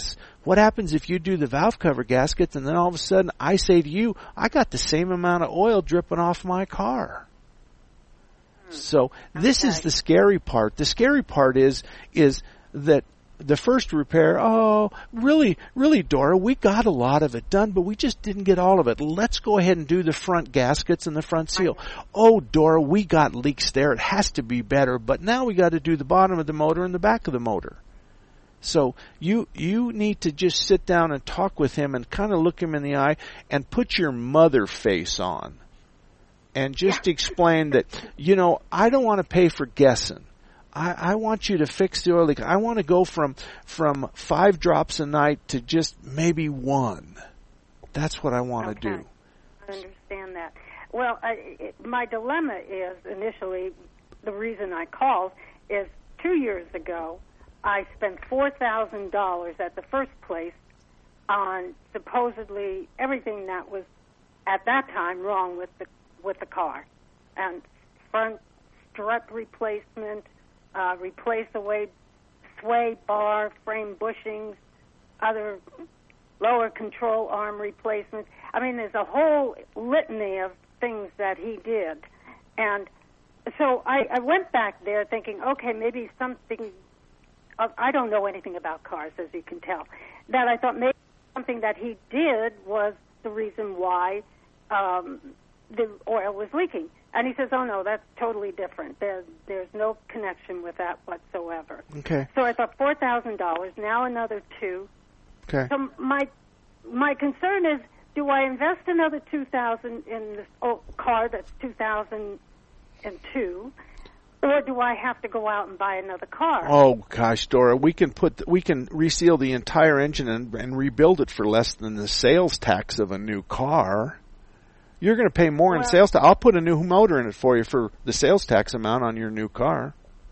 What happens if you do the valve cover gaskets and then all of a sudden I say to you, I got the same amount of oil dripping off my car? So this is the scary part. The scary part is that the first repair, really, Dora, we got a lot of it done, but we just didn't get all of it. Let's go ahead and do the front gaskets and the front seal. Oh, Dora, we got leaks there. It has to be better, but now we got to do the bottom of the motor and the back of the motor. So you need to just sit down and talk with him and kind of look him in the eye and put your mother face on and just explain that, I don't want to pay for guessing. I want you to fix the oil leak. I want to go from 5 drops a night to just maybe 1. That's what I want to do. I understand that. Well, my dilemma is initially the reason I called is 2 years ago I spent $4,000 at the first place on supposedly everything that was at that time wrong with the car, and front strut replacement. Replace away sway bar, frame bushings, other lower control arm replacements. I mean, there's a whole litany of things that he did. And so I went back there thinking, okay, maybe something, I don't know anything about cars, as you can tell, that I thought maybe something that he did was the reason why the oil was leaking. And he says, oh, no, that's totally different. There's no connection with that whatsoever. Okay. So I thought $4,000, now another $2,000. Okay. So my concern is, do I invest another $2,000 in this car that's 2002, or do I have to go out and buy another car? Oh gosh, Dora, we can reseal the entire engine and rebuild it for less than the sales tax of a new car. You're going to pay more in sales tax. I'll put a new motor in it for you for the sales tax amount on your new car.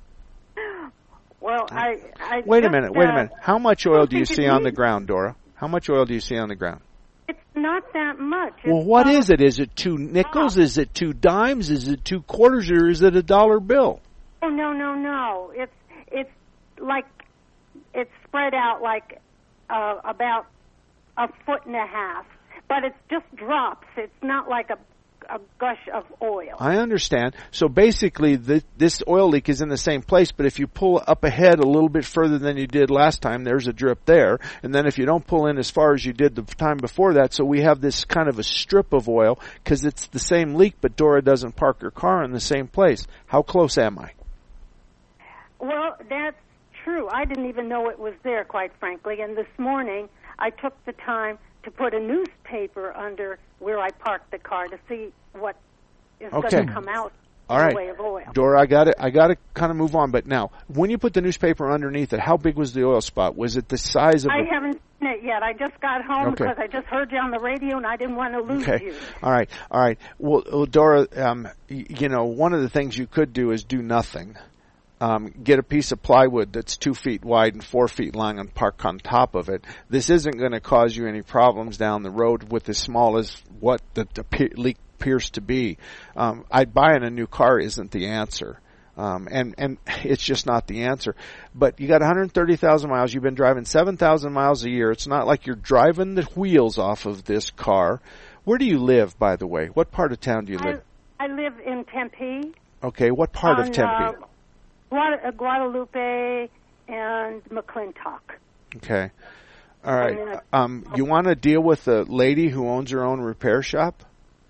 Well, I Wait a minute. How much oil do you see on the ground, Dora? How much oil do you see on the ground? It's not that much. Well, what is it? Is it 2 nickels? Is it 2 dimes? Is it 2 quarters? Or is it a dollar bill? Oh, no. It's like it's spread out like about 1.5 feet. But it's just drops. It's not like a gush of oil. I understand. So basically, this oil leak is in the same place, but if you pull up ahead a little bit further than you did last time, there's a drip there. And then if you don't pull in as far as you did the time before that, so we have this kind of a strip of oil because it's the same leak, but Dora doesn't park her car in the same place. How close am I? Well, that's true. I didn't even know it was there, quite frankly. And this morning, I took the time to put a newspaper under where I parked the car to see what is going to come out in the way of oil. Dora, I got to kind of move on. But now, when you put the newspaper underneath it, how big was the oil spot? Was it the size of? I haven't seen it yet. I just got home because I just heard you on the radio and I didn't want to lose you. All right. Well, Dora, one of the things you could do is do nothing. Get a piece of plywood that's 2 feet wide and 4 feet long and park on top of it. This isn't going to cause you any problems down the road with as small as what the leak appears to be. Buying a new car isn't the answer. And it's just not the answer. But you got 130,000 miles. You've been driving 7,000 miles a year. It's not like you're driving the wheels off of this car. Where do you live, by the way? What part of town do you live? I live in Tempe. Okay, what part of Tempe? Guadalupe and McClintock. Okay. All right. You want to deal with the lady who owns her own repair shop?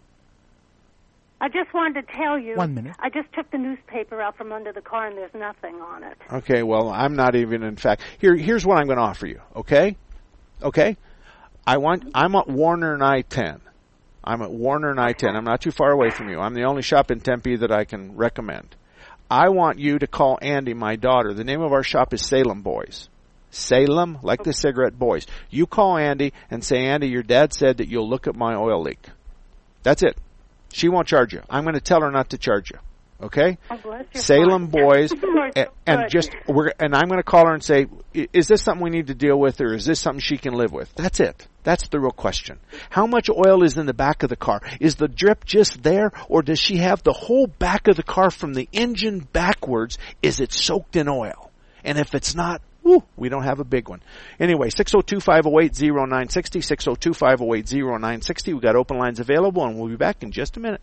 I just wanted to tell you. 1 minute. I just took the newspaper out from under the car and there's nothing on it. Okay, well, I'm not even, in fact. Here's what I'm going to offer you, okay? Okay? I'm at Warner and I-10. I'm at Warner and I-10. I'm not too far away from you. I'm the only shop in Tempe that I can recommend. I want you to call Andy, my daughter. The name of our shop is Salem Boys. Salem, like the cigarette boys. You call Andy and say, Andy, your dad said that you'll look at my oil leak. That's it. She won't charge you. I'm going to tell her not to charge you. Okay? Oh, bless your Salem Boys, and I'm going to call her and say, is this something we need to deal with, or is this something she can live with? That's it. That's the real question. How much oil is in the back of the car? Is the drip just there, or does she have the whole back of the car from the engine backwards? Is it soaked in oil? And if it's not, we don't have a big one. Anyway, 602-508-0960, 602-508-0960. We've got open lines available, and we'll be back in just a minute.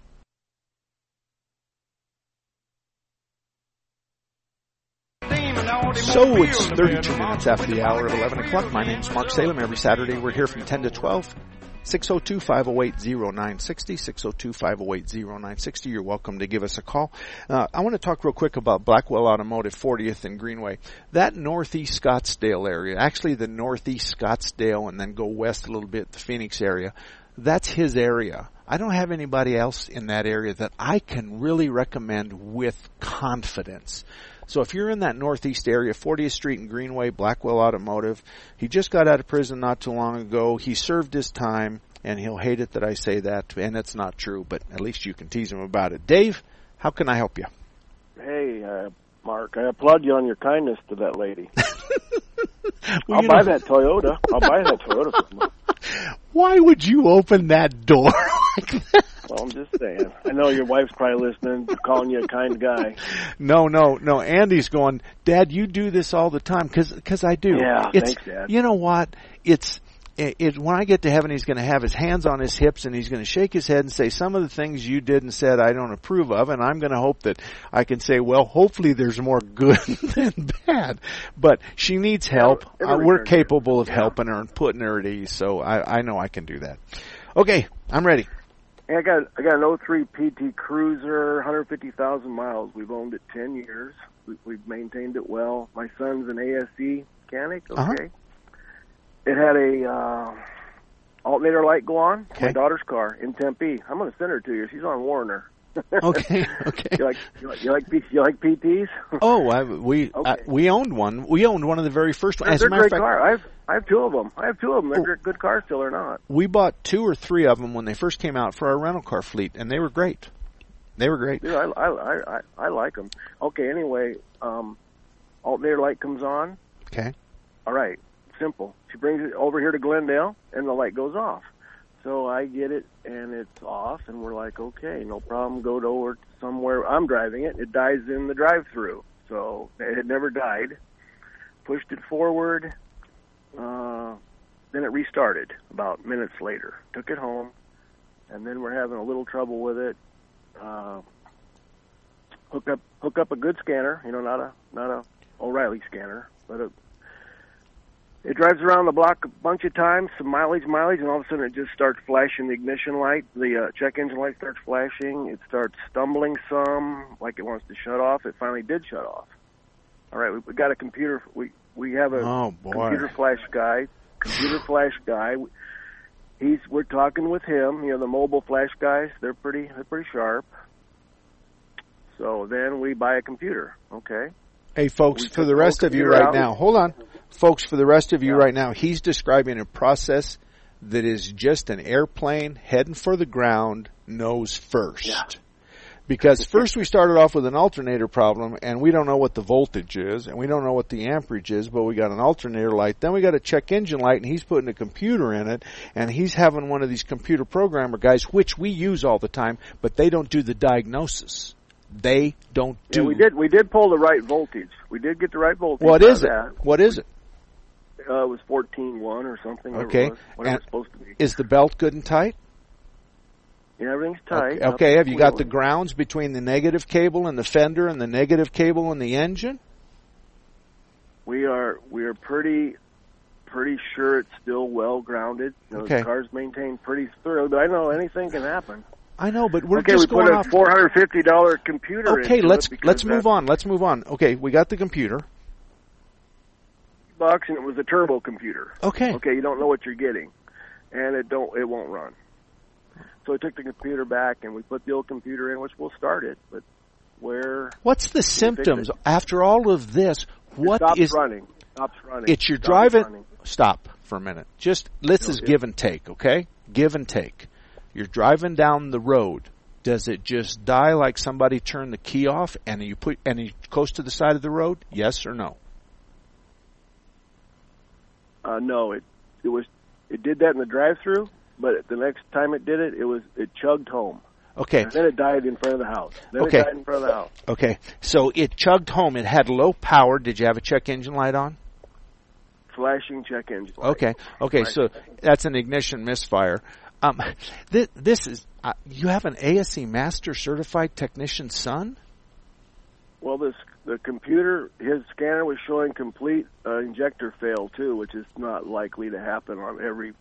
So it's 32 minutes after the hour of 11 o'clock. My name's Mark Salem. Every Saturday we're here from 10 to 12. 602-508-0960, 602-508-0960. You're welcome to give us a call. I want to talk real quick about Blackwell Automotive, 40th and Greenway. That northeast Scottsdale area, actually the northeast Scottsdale and then go west a little bit, the Phoenix area, that's his area. I don't have anybody else in that area that I can really recommend with confidence. So if you're in that northeast area, 40th Street and Greenway, Blackwell Automotive, he just got out of prison not too long ago. He served his time, and he'll hate it that I say that, and it's not true, but at least you can tease him about it. Dave, how can I help you? Hey, Mark, I applaud you on your kindness to that lady. Well, I'll buy that Toyota. I'll buy that Toyota from her. Why would you open that door like that? Well, I'm just saying. I know your wife's probably listening, calling you a kind guy. No. Andy's going, Dad, you do this all the time, because I do. Yeah, thanks, Dad. You know what? When I get to heaven, he's going to have his hands on his hips, and he's going to shake his head and say, some of the things you did and said I don't approve of, and I'm going to hope that I can say, well, hopefully there's more good than bad. But she needs help. We're capable of helping her and putting her at ease, so I know I can do that. Okay, I'm ready. Hey, I got an 03 PT Cruiser, 150,000 miles. We've owned it 10 years. We've maintained it well. My son's an ASE mechanic. Okay. Uh-huh. It had a alternator light go on. Okay. My daughter's car in Tempe. I'm going to send her to you. She's on Warner. Okay. You like PTs? Oh, we owned one. We owned one of the very first ones. They're a great car. I have two of them. They're good cars still or not. We bought 2 or 3 of them when they first came out for our rental car fleet, and they were great. Dude, I like them. Okay. Anyway, alternator light comes on. Okay. All right. Simple. She brings it over here to Glendale, and the light goes off. So I get it, and it's off, and we're like, okay, no problem. Go over to somewhere. I'm driving it. It dies in the drive-through. So it had never died. Pushed it forward. Then it restarted about minutes later. Took it home, and then we're having a little trouble with it. Hook up a good scanner. Not a O'Reilly scanner, but it drives around the block a bunch of times, some mileage, and all of a sudden it just starts flashing the ignition light. The check engine light starts flashing. It starts stumbling some, like it wants to shut off. It finally did shut off. All right, we got a computer. We have a computer flash guy. We're talking with him. The mobile flash guys. They're pretty sharp. So then we buy a computer. Okay. Hey, folks, for the rest of you right now, hold on. Folks, for the rest of you right now, he's describing a process that is just an airplane heading for the ground, nose first. Yeah. Because first we started off with an alternator problem, and we don't know what the voltage is, and we don't know what the amperage is, but we got an alternator light. Then we got a check engine light, and he's putting a computer in it, and he's having one of these computer programmer guys, which we use all the time, but they don't do the diagnosis. They don't do. Yeah, we did pull the right voltage. We did get the right voltage. What is it? What is it? It was 14.1 or something. Okay. Whatever it's supposed to be. Is the belt good and tight? Yeah, everything's tight. Okay. Have you got the grounds between the negative cable and the fender and the negative cable and the engine? We are pretty sure it's still well grounded. Okay. The car's maintained pretty thoroughly, but I know anything can happen. I know, but we're just going off. Okay, we put a $450 computer. Okay, let's move on. Let's move on. Okay, we got the computer. $100, and it was a turbo computer. Okay. Okay, you don't know what you're getting, and it won't run. So we took the computer back, and we put the old computer in, which will start it. But what's the symptoms after all of this? Stops running. It's your driving. Stop for a minute. This is give and take. Okay, give and take. You're driving down the road. Does it just die like somebody turned the key off and you close to the side of the road? Yes or no? No, it did that in the drive-through, but the next time it did it, it chugged home. Okay. And then it died in front of the house. Okay, so it chugged home. It had low power. Did you have a check engine light on? flashing check engine light. Okay. Right. So that's an ignition misfire. This is you have an ASE Master Certified Technician son? Well, the computer, his scanner was showing complete injector fail too, which is not likely to happen on every.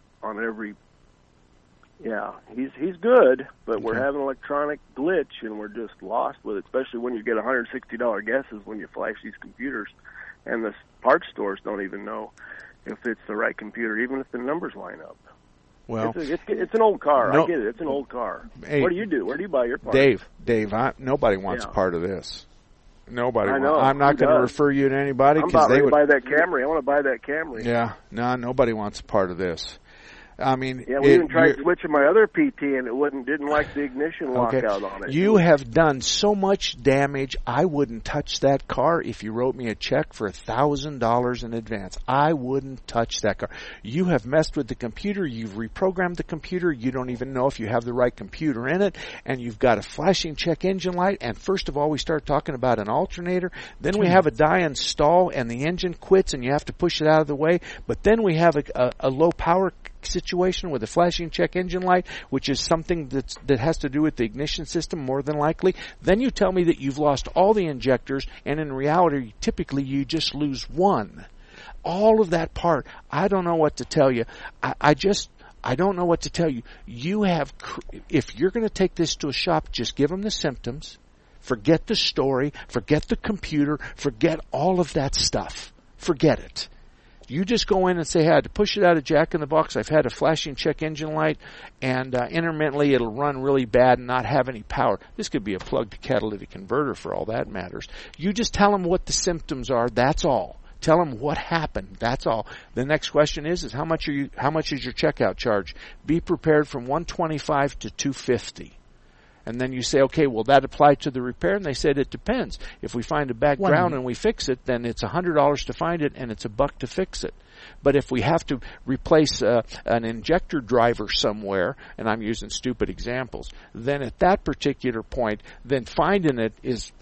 Yeah, he's good, but we're having an electronic glitch, and we're just lost with it. Especially when you get $160 guesses when you flash these computers, and the parts stores don't even know if it's the right computer, even if the numbers line up. Well, it's an old car. No, I get it. It's an old car. Hey, what do you do? Where do you buy your parts? Dave, nobody wants part of this. Nobody. I know. I'm not going to refer you to anybody because they would buy that Camry. I want to buy that Camry. Yeah, no, nobody wants a part of this. I mean, yeah, we even tried switching my other PT, and it didn't like the ignition lockout on it. You have done so much damage. I wouldn't touch that car if you wrote me a check for $1,000 in advance. I wouldn't touch that car. You have messed with the computer. You've reprogrammed the computer. You don't even know if you have the right computer in it, and you've got a flashing check engine light. And first of all, we start talking about an alternator. Then we have a die install, and the engine quits, and you have to push it out of the way. But then we have a low power situation with a flashing check engine light, which is something that has to do with the ignition system more than likely. Then you tell me that you've lost all the injectors, and in reality, typically you just lose one. All of that part, I don't know what to tell you. I don't know what to tell you. You have, if you're going to take this to a shop, just give them the symptoms. Forget the story. Forget the computer. Forget all of that stuff. Forget it. You just go in and say, hey, I had to push it out of Jack in the Box. I've had a flashing check engine light, and intermittently it'll run really bad and not have any power. This could be a plugged catalytic converter for all that matters. You just tell them what the symptoms are. That's all. Tell them what happened. That's all. The next question is how much is your checkout charge? Be prepared from $125 to $250. And then you say, okay, will that apply to the repair? And they said it depends. If we find a background and we fix it, then it's $100 to find it and it's $1 to fix it. But if we have to replace an injector driver somewhere, and I'm using stupid examples, then at that particular point, then finding it is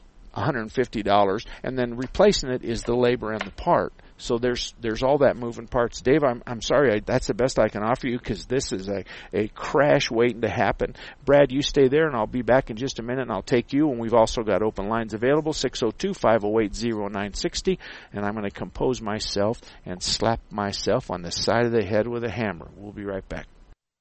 $150, and then replacing it is the labor and the part. So there's all that moving parts. Dave, I'm sorry, that's the best I can offer you because this is a crash waiting to happen. Brad, you stay there, and I'll be back in just a minute, and I'll take you. And we've also got open lines available, 602-508-0960, and I'm going to compose myself and slap myself on the side of the head with a hammer. We'll be right back.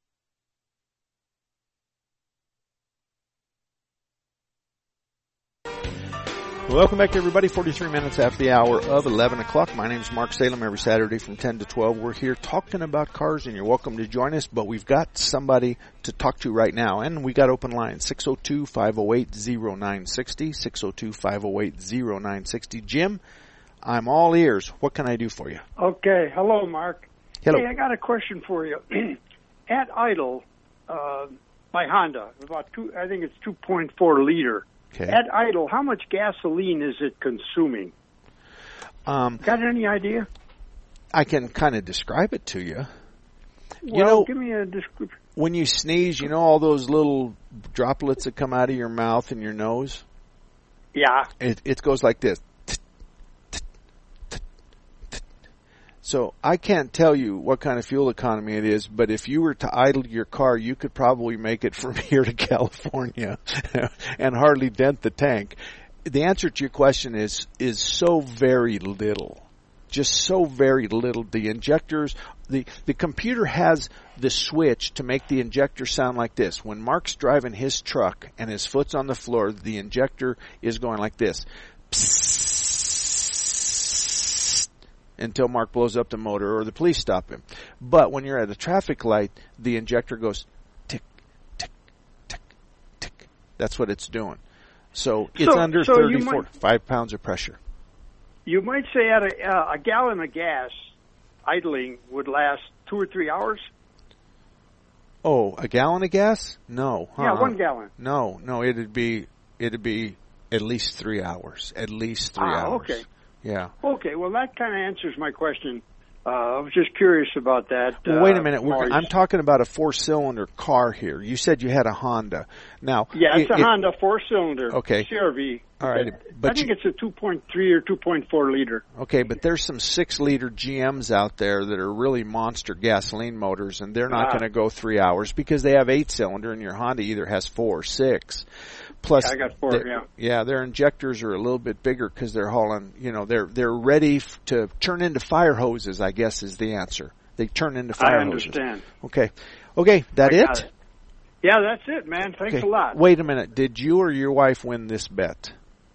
Welcome back, everybody. 43 minutes after the hour of 11 o'clock. My name's Mark Salem. Every Saturday from 10 to 12, we're here talking about cars, and you're welcome to join us. But we've got somebody to talk to right now, and we got open lines, 602-508-0960, 602-508-0960. Jim, I'm all ears. What can I do for you? Okay. Hello, Mark. Hello. Hey, I got a question for you. At idle, by Honda, I think it's 2.4 liter. Okay. At idle, how much gasoline is it consuming? Got any idea? I can kind of describe it to you. Well, give me a description. When you sneeze, you know all those little droplets that come out of your mouth and your nose? Yeah. It goes like this. So I can't tell you what kind of fuel economy it is, but if you were to idle your car, you could probably make it from here to California and hardly dent the tank. The answer to your question is so very little. Just so very little. The injectors, the computer has the switch to make the injector sound like this. When Mark's driving his truck and his foot's on the floor, the injector is going like this. Psst. Until Mark blows up the motor or the police stop him. But when you're at a traffic light, the injector goes tick, tick, tick, tick. That's what it's doing. So it's under 5 pounds of pressure. You might say at a gallon of gas idling would last 2 or 3 hours? Oh, a gallon of gas? No. Yeah, 1 gallon. No, it'd be at least 3 hours. At least 3 hours. Okay. Yeah. Okay, well, that kind of answers my question. I was just curious about that. Well, wait a minute. I'm talking about a 4-cylinder car here. You said you had a Honda. Now, yeah, it's a Honda 4-cylinder. Okay. CR-V. All right, but I think it's a 2.3 or 2.4 liter. Okay, but there's some 6-liter GMs out there that are really monster gasoline motors, and they're not going to go 3 hours because they have 8-cylinder, and your Honda either has 4 or 6. Plus, I got 4. Yeah, their injectors are a little bit bigger because they're hauling. They're ready to turn into fire hoses, I guess, is the answer. They turn into fire hoses. I understand. Okay, that it? Yeah, that's it, man. Thanks a lot. Wait a minute. Did you or your wife win this bet?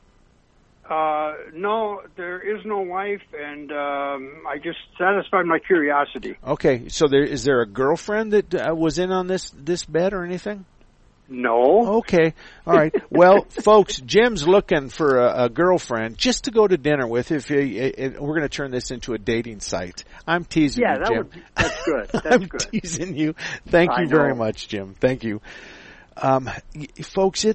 No, there is no wife, and I just satisfied my curiosity. Okay, so is there a girlfriend that was in on this bet or anything? No. Okay. All right. Well, folks, Jim's looking for a girlfriend just to go to dinner with. We're going to turn this into a dating site. I'm teasing you, Jim. That's good. That's I'm good. teasing you. Thank you very much, Jim. Thank you. Folks,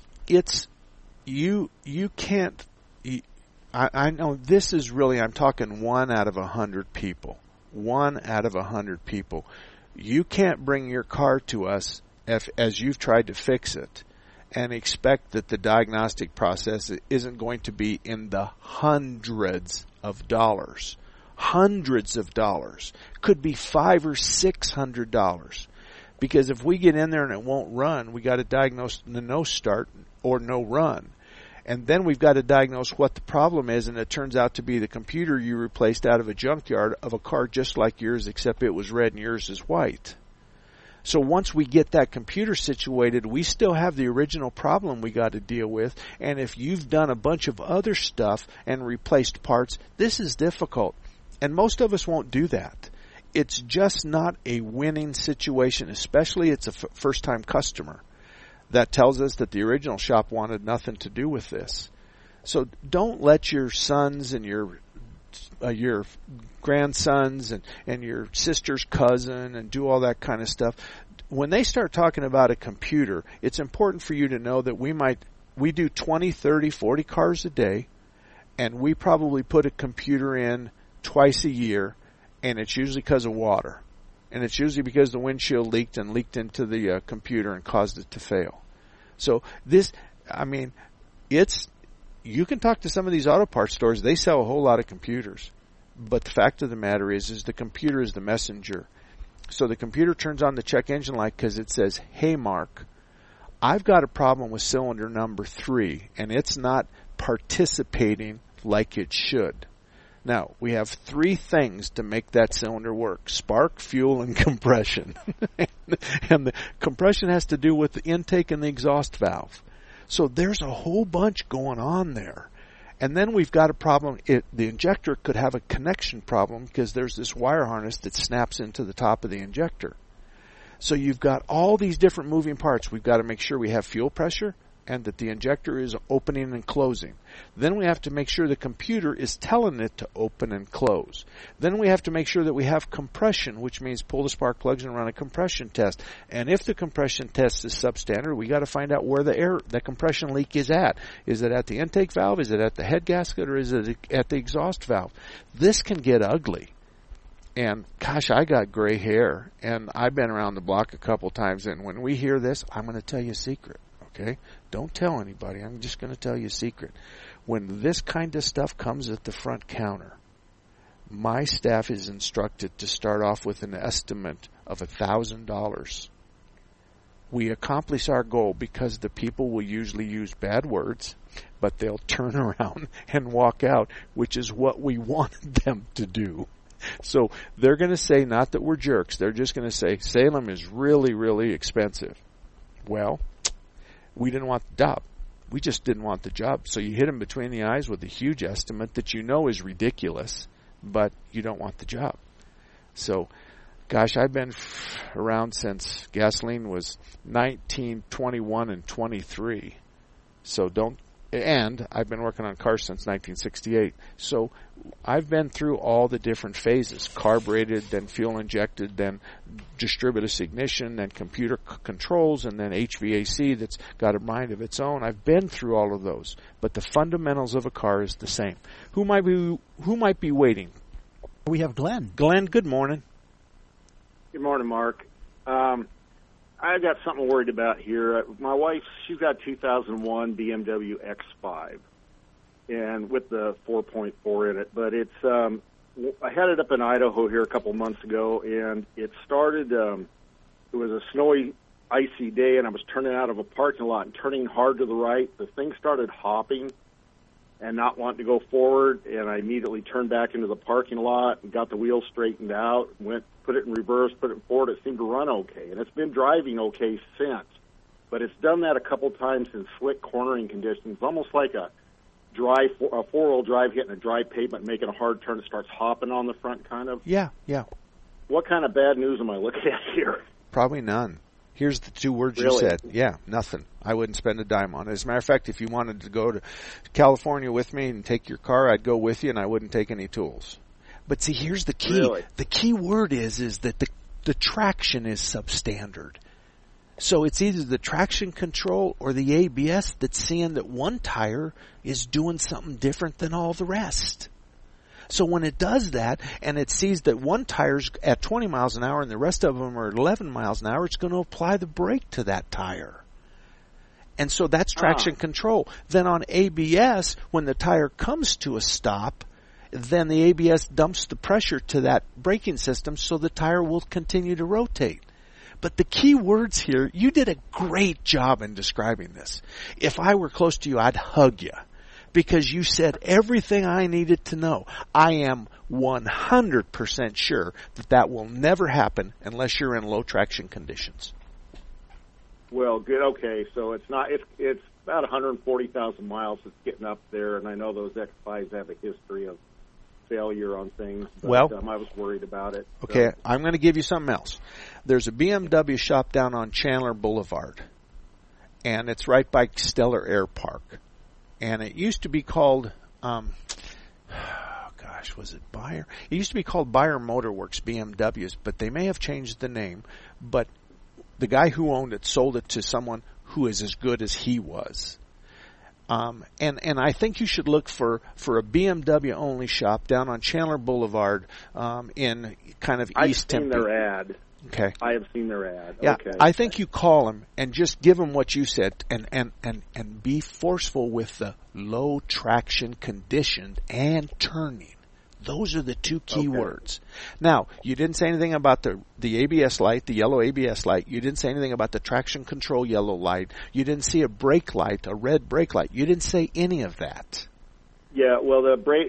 you can't. I know this is really, I'm talking 1 out of 100 people. 1 out of 100 people. You can't bring your car to us as you've tried to fix it and expect that the diagnostic process isn't going to be in the hundreds of dollars. Hundreds of dollars. Could be $500 or $600. Because if we get in there and it won't run, we got to diagnose the no start or no run. And then we've got to diagnose what the problem is, and it turns out to be the computer you replaced out of a junkyard of a car just like yours, except it was red and yours is white. So once we get that computer situated, we still have the original problem we got to deal with. And if you've done a bunch of other stuff and replaced parts, this is difficult. And most of us won't do that. It's just not a winning situation, especially it's a first-time customer. That tells us that the original shop wanted nothing to do with this. So don't let your sons and your grandsons and your sister's cousin and do all that kind of stuff. When they start talking about a computer, it's important for you to know that we do 20, 30, 40 cars a day, and we probably put a computer in twice a year, and it's usually because of water. And it's usually because the windshield leaked into the computer and caused it to fail. So you can talk to some of these auto parts stores. They sell a whole lot of computers. But the fact of the matter is the computer is the messenger. So the computer turns on the check engine light because it says, hey, Mark, I've got a problem with cylinder number 3, and it's not participating like it should. Now, we have 3 things to make that cylinder work: spark, fuel, and compression. And the compression has to do with the intake and the exhaust valve. So there's a whole bunch going on there. And then we've got a problem. The injector could have a connection problem because there's this wire harness that snaps into the top of the injector. So you've got all these different moving parts. We've got to make sure we have fuel pressure and that the injector is opening and closing. Then we have to make sure the computer is telling it to open and close. Then we have to make sure that we have compression, which means pull the spark plugs and run a compression test. And if the compression test is substandard, we got to find out where the compression leak is at. Is it at the intake valve? Is it at the head gasket? Or is it at the exhaust valve? This can get ugly. And gosh, I got gray hair, and I've been around the block a couple times, and when we hear this, I'm going to tell you a secret. Okay? Don't tell anybody. I'm just going to tell you a secret. When this kind of stuff comes at the front counter, my staff is instructed to start off with an estimate of $1,000. We accomplish our goal because the people will usually use bad words, but they'll turn around and walk out, which is what we wanted them to do. So they're going to say, not that we're jerks, they're just going to say, Salem is really, really expensive. Well, we didn't want the job. We just didn't want the job. So you hit them between the eyes with a huge estimate that you know is ridiculous, but you don't want the job. So, gosh, I've been around since gasoline was 19, 21, and 23. So and I've been working on cars since 1968. So I've been through all the different phases: carbureted, then fuel injected, then distributed ignition, then computer controls, and then HVAC that's got a mind of its own. I've been through all of those, but the fundamentals of a car is the same. Who might be waiting? We have Glenn. Glenn, good morning. Good morning, Mark. I got something worried about here. My wife, she's got 2001 BMW X5, and with the 4.4 in it. But it's I had it up in Idaho here a couple months ago, and it started. It was a snowy, icy day, and I was turning out of a parking lot and turning hard to the right. The thing started hopping and not wanting to go forward, and I immediately turned back into the parking lot and got the wheels straightened out, put it in reverse, put it forward. It seemed to run okay, and it's been driving okay since. But it's done that a couple times in slick cornering conditions, almost like a four-wheel drive hitting a dry pavement, making a hard turn. It starts hopping on the front, kind of. Yeah. What kind of bad news am I looking at here? Probably none. Here's the two words Really? you said. Yeah, nothing. I wouldn't spend a dime on it. As a matter of fact, if you wanted to go to California with me and take your car, I'd go with you, and I wouldn't take any tools. But see, here's the key. Really? The key word is that the traction is substandard. So it's either the traction control or the ABS that's seeing that one tire is doing something different than all the rest. So when it does that, and it sees that one tire's at 20 miles an hour and the rest of them are at 11 miles an hour, it's going to apply the brake to that tire. And so that's traction control. Then on ABS, when the tire comes to a stop, then the ABS dumps the pressure to that braking system so the tire will continue to rotate. But the key words here, you did a great job in describing this. If I were close to you, I'd hug you, because you said everything I needed to know. I am 100% sure that will never happen unless you're in low traction conditions. Well, good. Okay, so it's not. It's about 140,000 miles. It's getting up there, and I know those X5s have a history of failure on things. But, well, I was worried about it. Okay, I'm going to give you something else. There's a BMW shop down on Chandler Boulevard, and it's right by Stellar Air Park. And it used to be called, was it Bayer? It used to be called Bayer Motorworks BMWs, but they may have changed the name. But the guy who owned it sold it to someone who is as good as he was. And I think you should look for a BMW only shop down on Chandler Boulevard, in kind of East Tempe. I've seen their ad. Okay. I have seen their ad. Yeah, okay. I think you call them and just give them what you said, and be forceful with the low traction conditioned and turning. Those are the two key words. Now, you didn't say anything about the ABS light, the yellow ABS light. You didn't say anything about the traction control yellow light. You didn't see a brake light, a red brake light. You didn't say any of that. Yeah, well, the brake,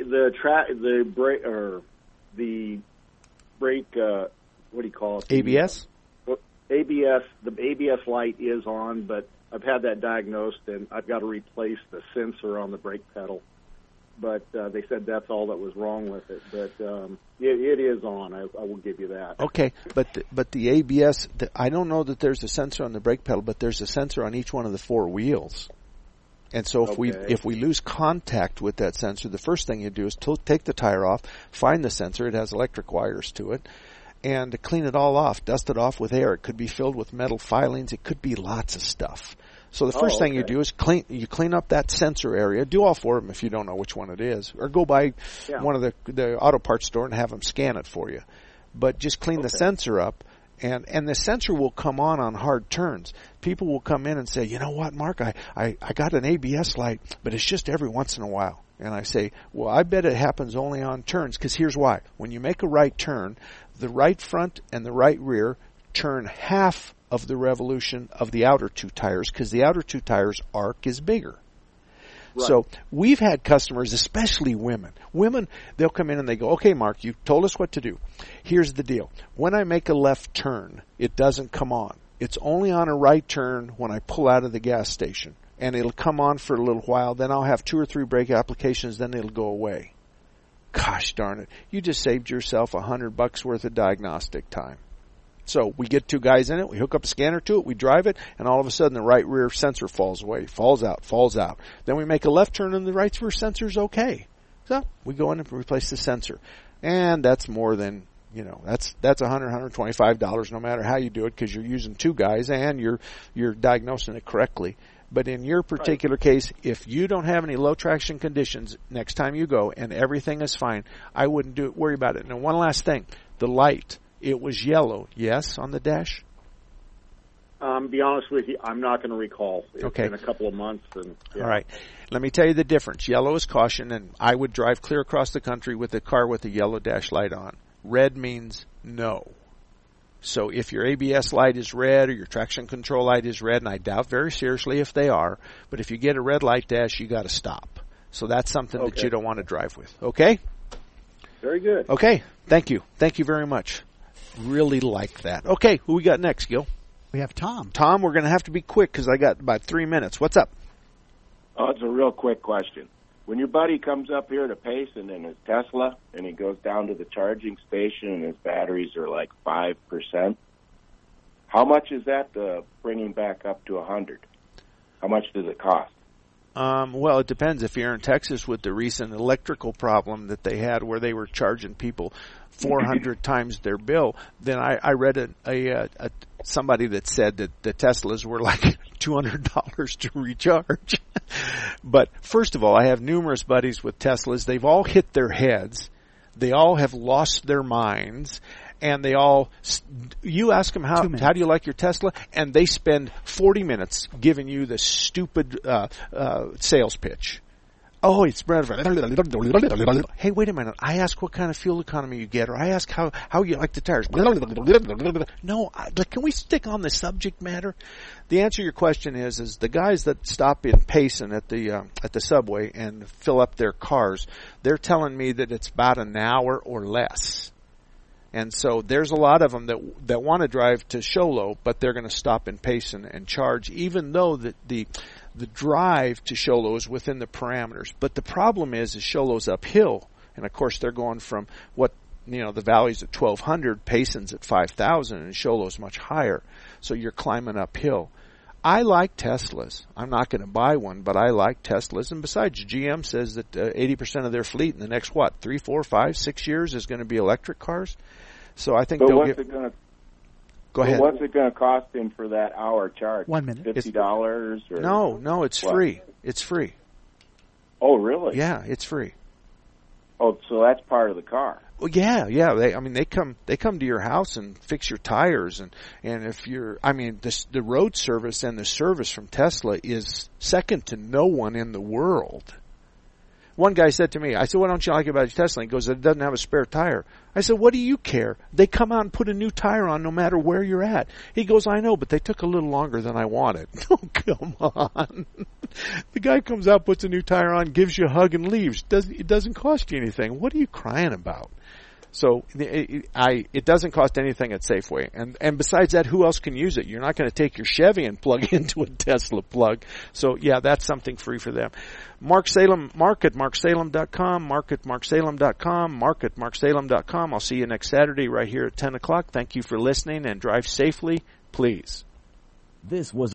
what do you call it? ABS? ABS, the ABS light is on, but I've had that diagnosed, and I've got to replace the sensor on the brake pedal. But they said that's all that was wrong with it. But it is on. I will give you that. Okay, but the ABS, I don't know that there's a sensor on the brake pedal, but there's a sensor on each one of the four wheels. And so if we lose contact with that sensor, the first thing you do is take the tire off, find the sensor. It has electric wires to it. And clean it all off, dust it off with air. It could be filled with metal filings. It could be lots of stuff. So the first thing you do is clean up that sensor area. Do all four of them if you don't know which one it is, or go by one of the auto parts store and have them scan it for you. But just clean the sensor up, and the sensor will come on hard turns. People will come in and say, you know what, Mark, I got an ABS light, but it's just every once in a while. And I say, well, I bet it happens only on turns, because here's why. When you make a right turn, the right front and the right rear turn half of the revolution of the outer two tires, because the outer two tires' arc is bigger. Right. So we've had customers, especially women. Women, they'll come in and they go, okay, Mark, you told us what to do. Here's the deal. When I make a left turn, it doesn't come on. It's only on a right turn when I pull out of the gas station. And it'll come on for a little while. Then I'll have 2 or 3 brake applications. Then it'll go away. Gosh darn it. You just saved yourself $100 worth of diagnostic time. So we get 2 guys in it. We hook up a scanner to it. We drive it. And all of a sudden the right rear sensor falls away. Falls out. Then we make a left turn and the right rear sensor's okay. So we go in and replace the sensor. And that's more than, that's $100, $125 no matter how you do it, because you're using 2 guys and you're diagnosing it correctly. But in your particular case, if you don't have any low traction conditions next time you go and everything is fine, I wouldn't worry about it. And one last thing, the light, it was yellow, yes, on the dash? Be honest with you, I'm not going to recall. It's been a couple of months. And, yeah. All right. Let me tell you the difference. Yellow is caution, and I would drive clear across the country with a car with a yellow dash light on. Red means no. So if your ABS light is red or your traction control light is red, and I doubt very seriously if they are, but if you get a red light dash, you got to stop. So that's something that you don't want to drive with. Okay? Very good. Okay. Thank you. Thank you very much. Really like that. Okay. Who we got next, Gil? We have Tom. Tom, we're going to have to be quick because I got about 3 minutes. What's up? Oh, it's a real quick question. When your buddy comes up here to Payson in his Tesla and he goes down to the charging station and his batteries are like 5%, how much is that to bring him back up to 100? How much does it cost? Well, it depends. If you're in Texas with the recent electrical problem that they had where they were charging people 400 times their bill, then I read somebody that said that the Teslas were like $200 to recharge. But first of all, I have numerous buddies with Teslas. They've all hit their heads. They all have lost their minds. And they all, you ask them how do you like your Tesla? And they spend 40 minutes giving you the stupid sales pitch. Oh, it's hey, wait a minute. I ask what kind of fuel economy you get, or I ask how you like the tires. No, can we stick on the subject matter? The answer to your question is the guys that stop in Payson at the subway and fill up their cars, they're telling me that it's about an hour or less. And so there's a lot of them that want to drive to Show Low, but they're going to stop in Payson and charge, even though the drive to Show Low is within the parameters. But the problem is Show Low's uphill, and of course they're going from the valley's at 1,200, Payson's at 5,000, and Show Low's much higher. So you're climbing uphill. I like Teslas. I'm not going to buy one, but I like Teslas. And besides, GM says that 80% of their fleet in the next 3, 4, 5, 6 years is going to be electric cars. So I think they'll get. Go ahead. What's it going to cost him for that hour charge? 1 minute. $50 or no, it's free. It's free. Oh, really? Yeah, it's free. Oh, so that's part of the car. Well, yeah. They come to your house and fix your tires, and if you're, the road service and the service from Tesla is second to no one in the world. One guy said to me, I said, what don't you like about your Tesla? He goes, it doesn't have a spare tire. I said, what do you care? They come out and put a new tire on no matter where you're at. He goes, I know, but they took a little longer than I wanted. Oh, come on. The guy comes out, puts a new tire on, gives you a hug and leaves. It doesn't cost you anything. What are you crying about? So it doesn't cost anything at Safeway. And besides that, who else can use it? You're not going to take your Chevy and plug into a Tesla plug. So, yeah, that's something free for them. Mark Salem, mark at marksalem.com, mark at marksalem.com, mark at marksalem.com. I'll see you next Saturday right here at 10 o'clock. Thank you for listening, and drive safely, please. This was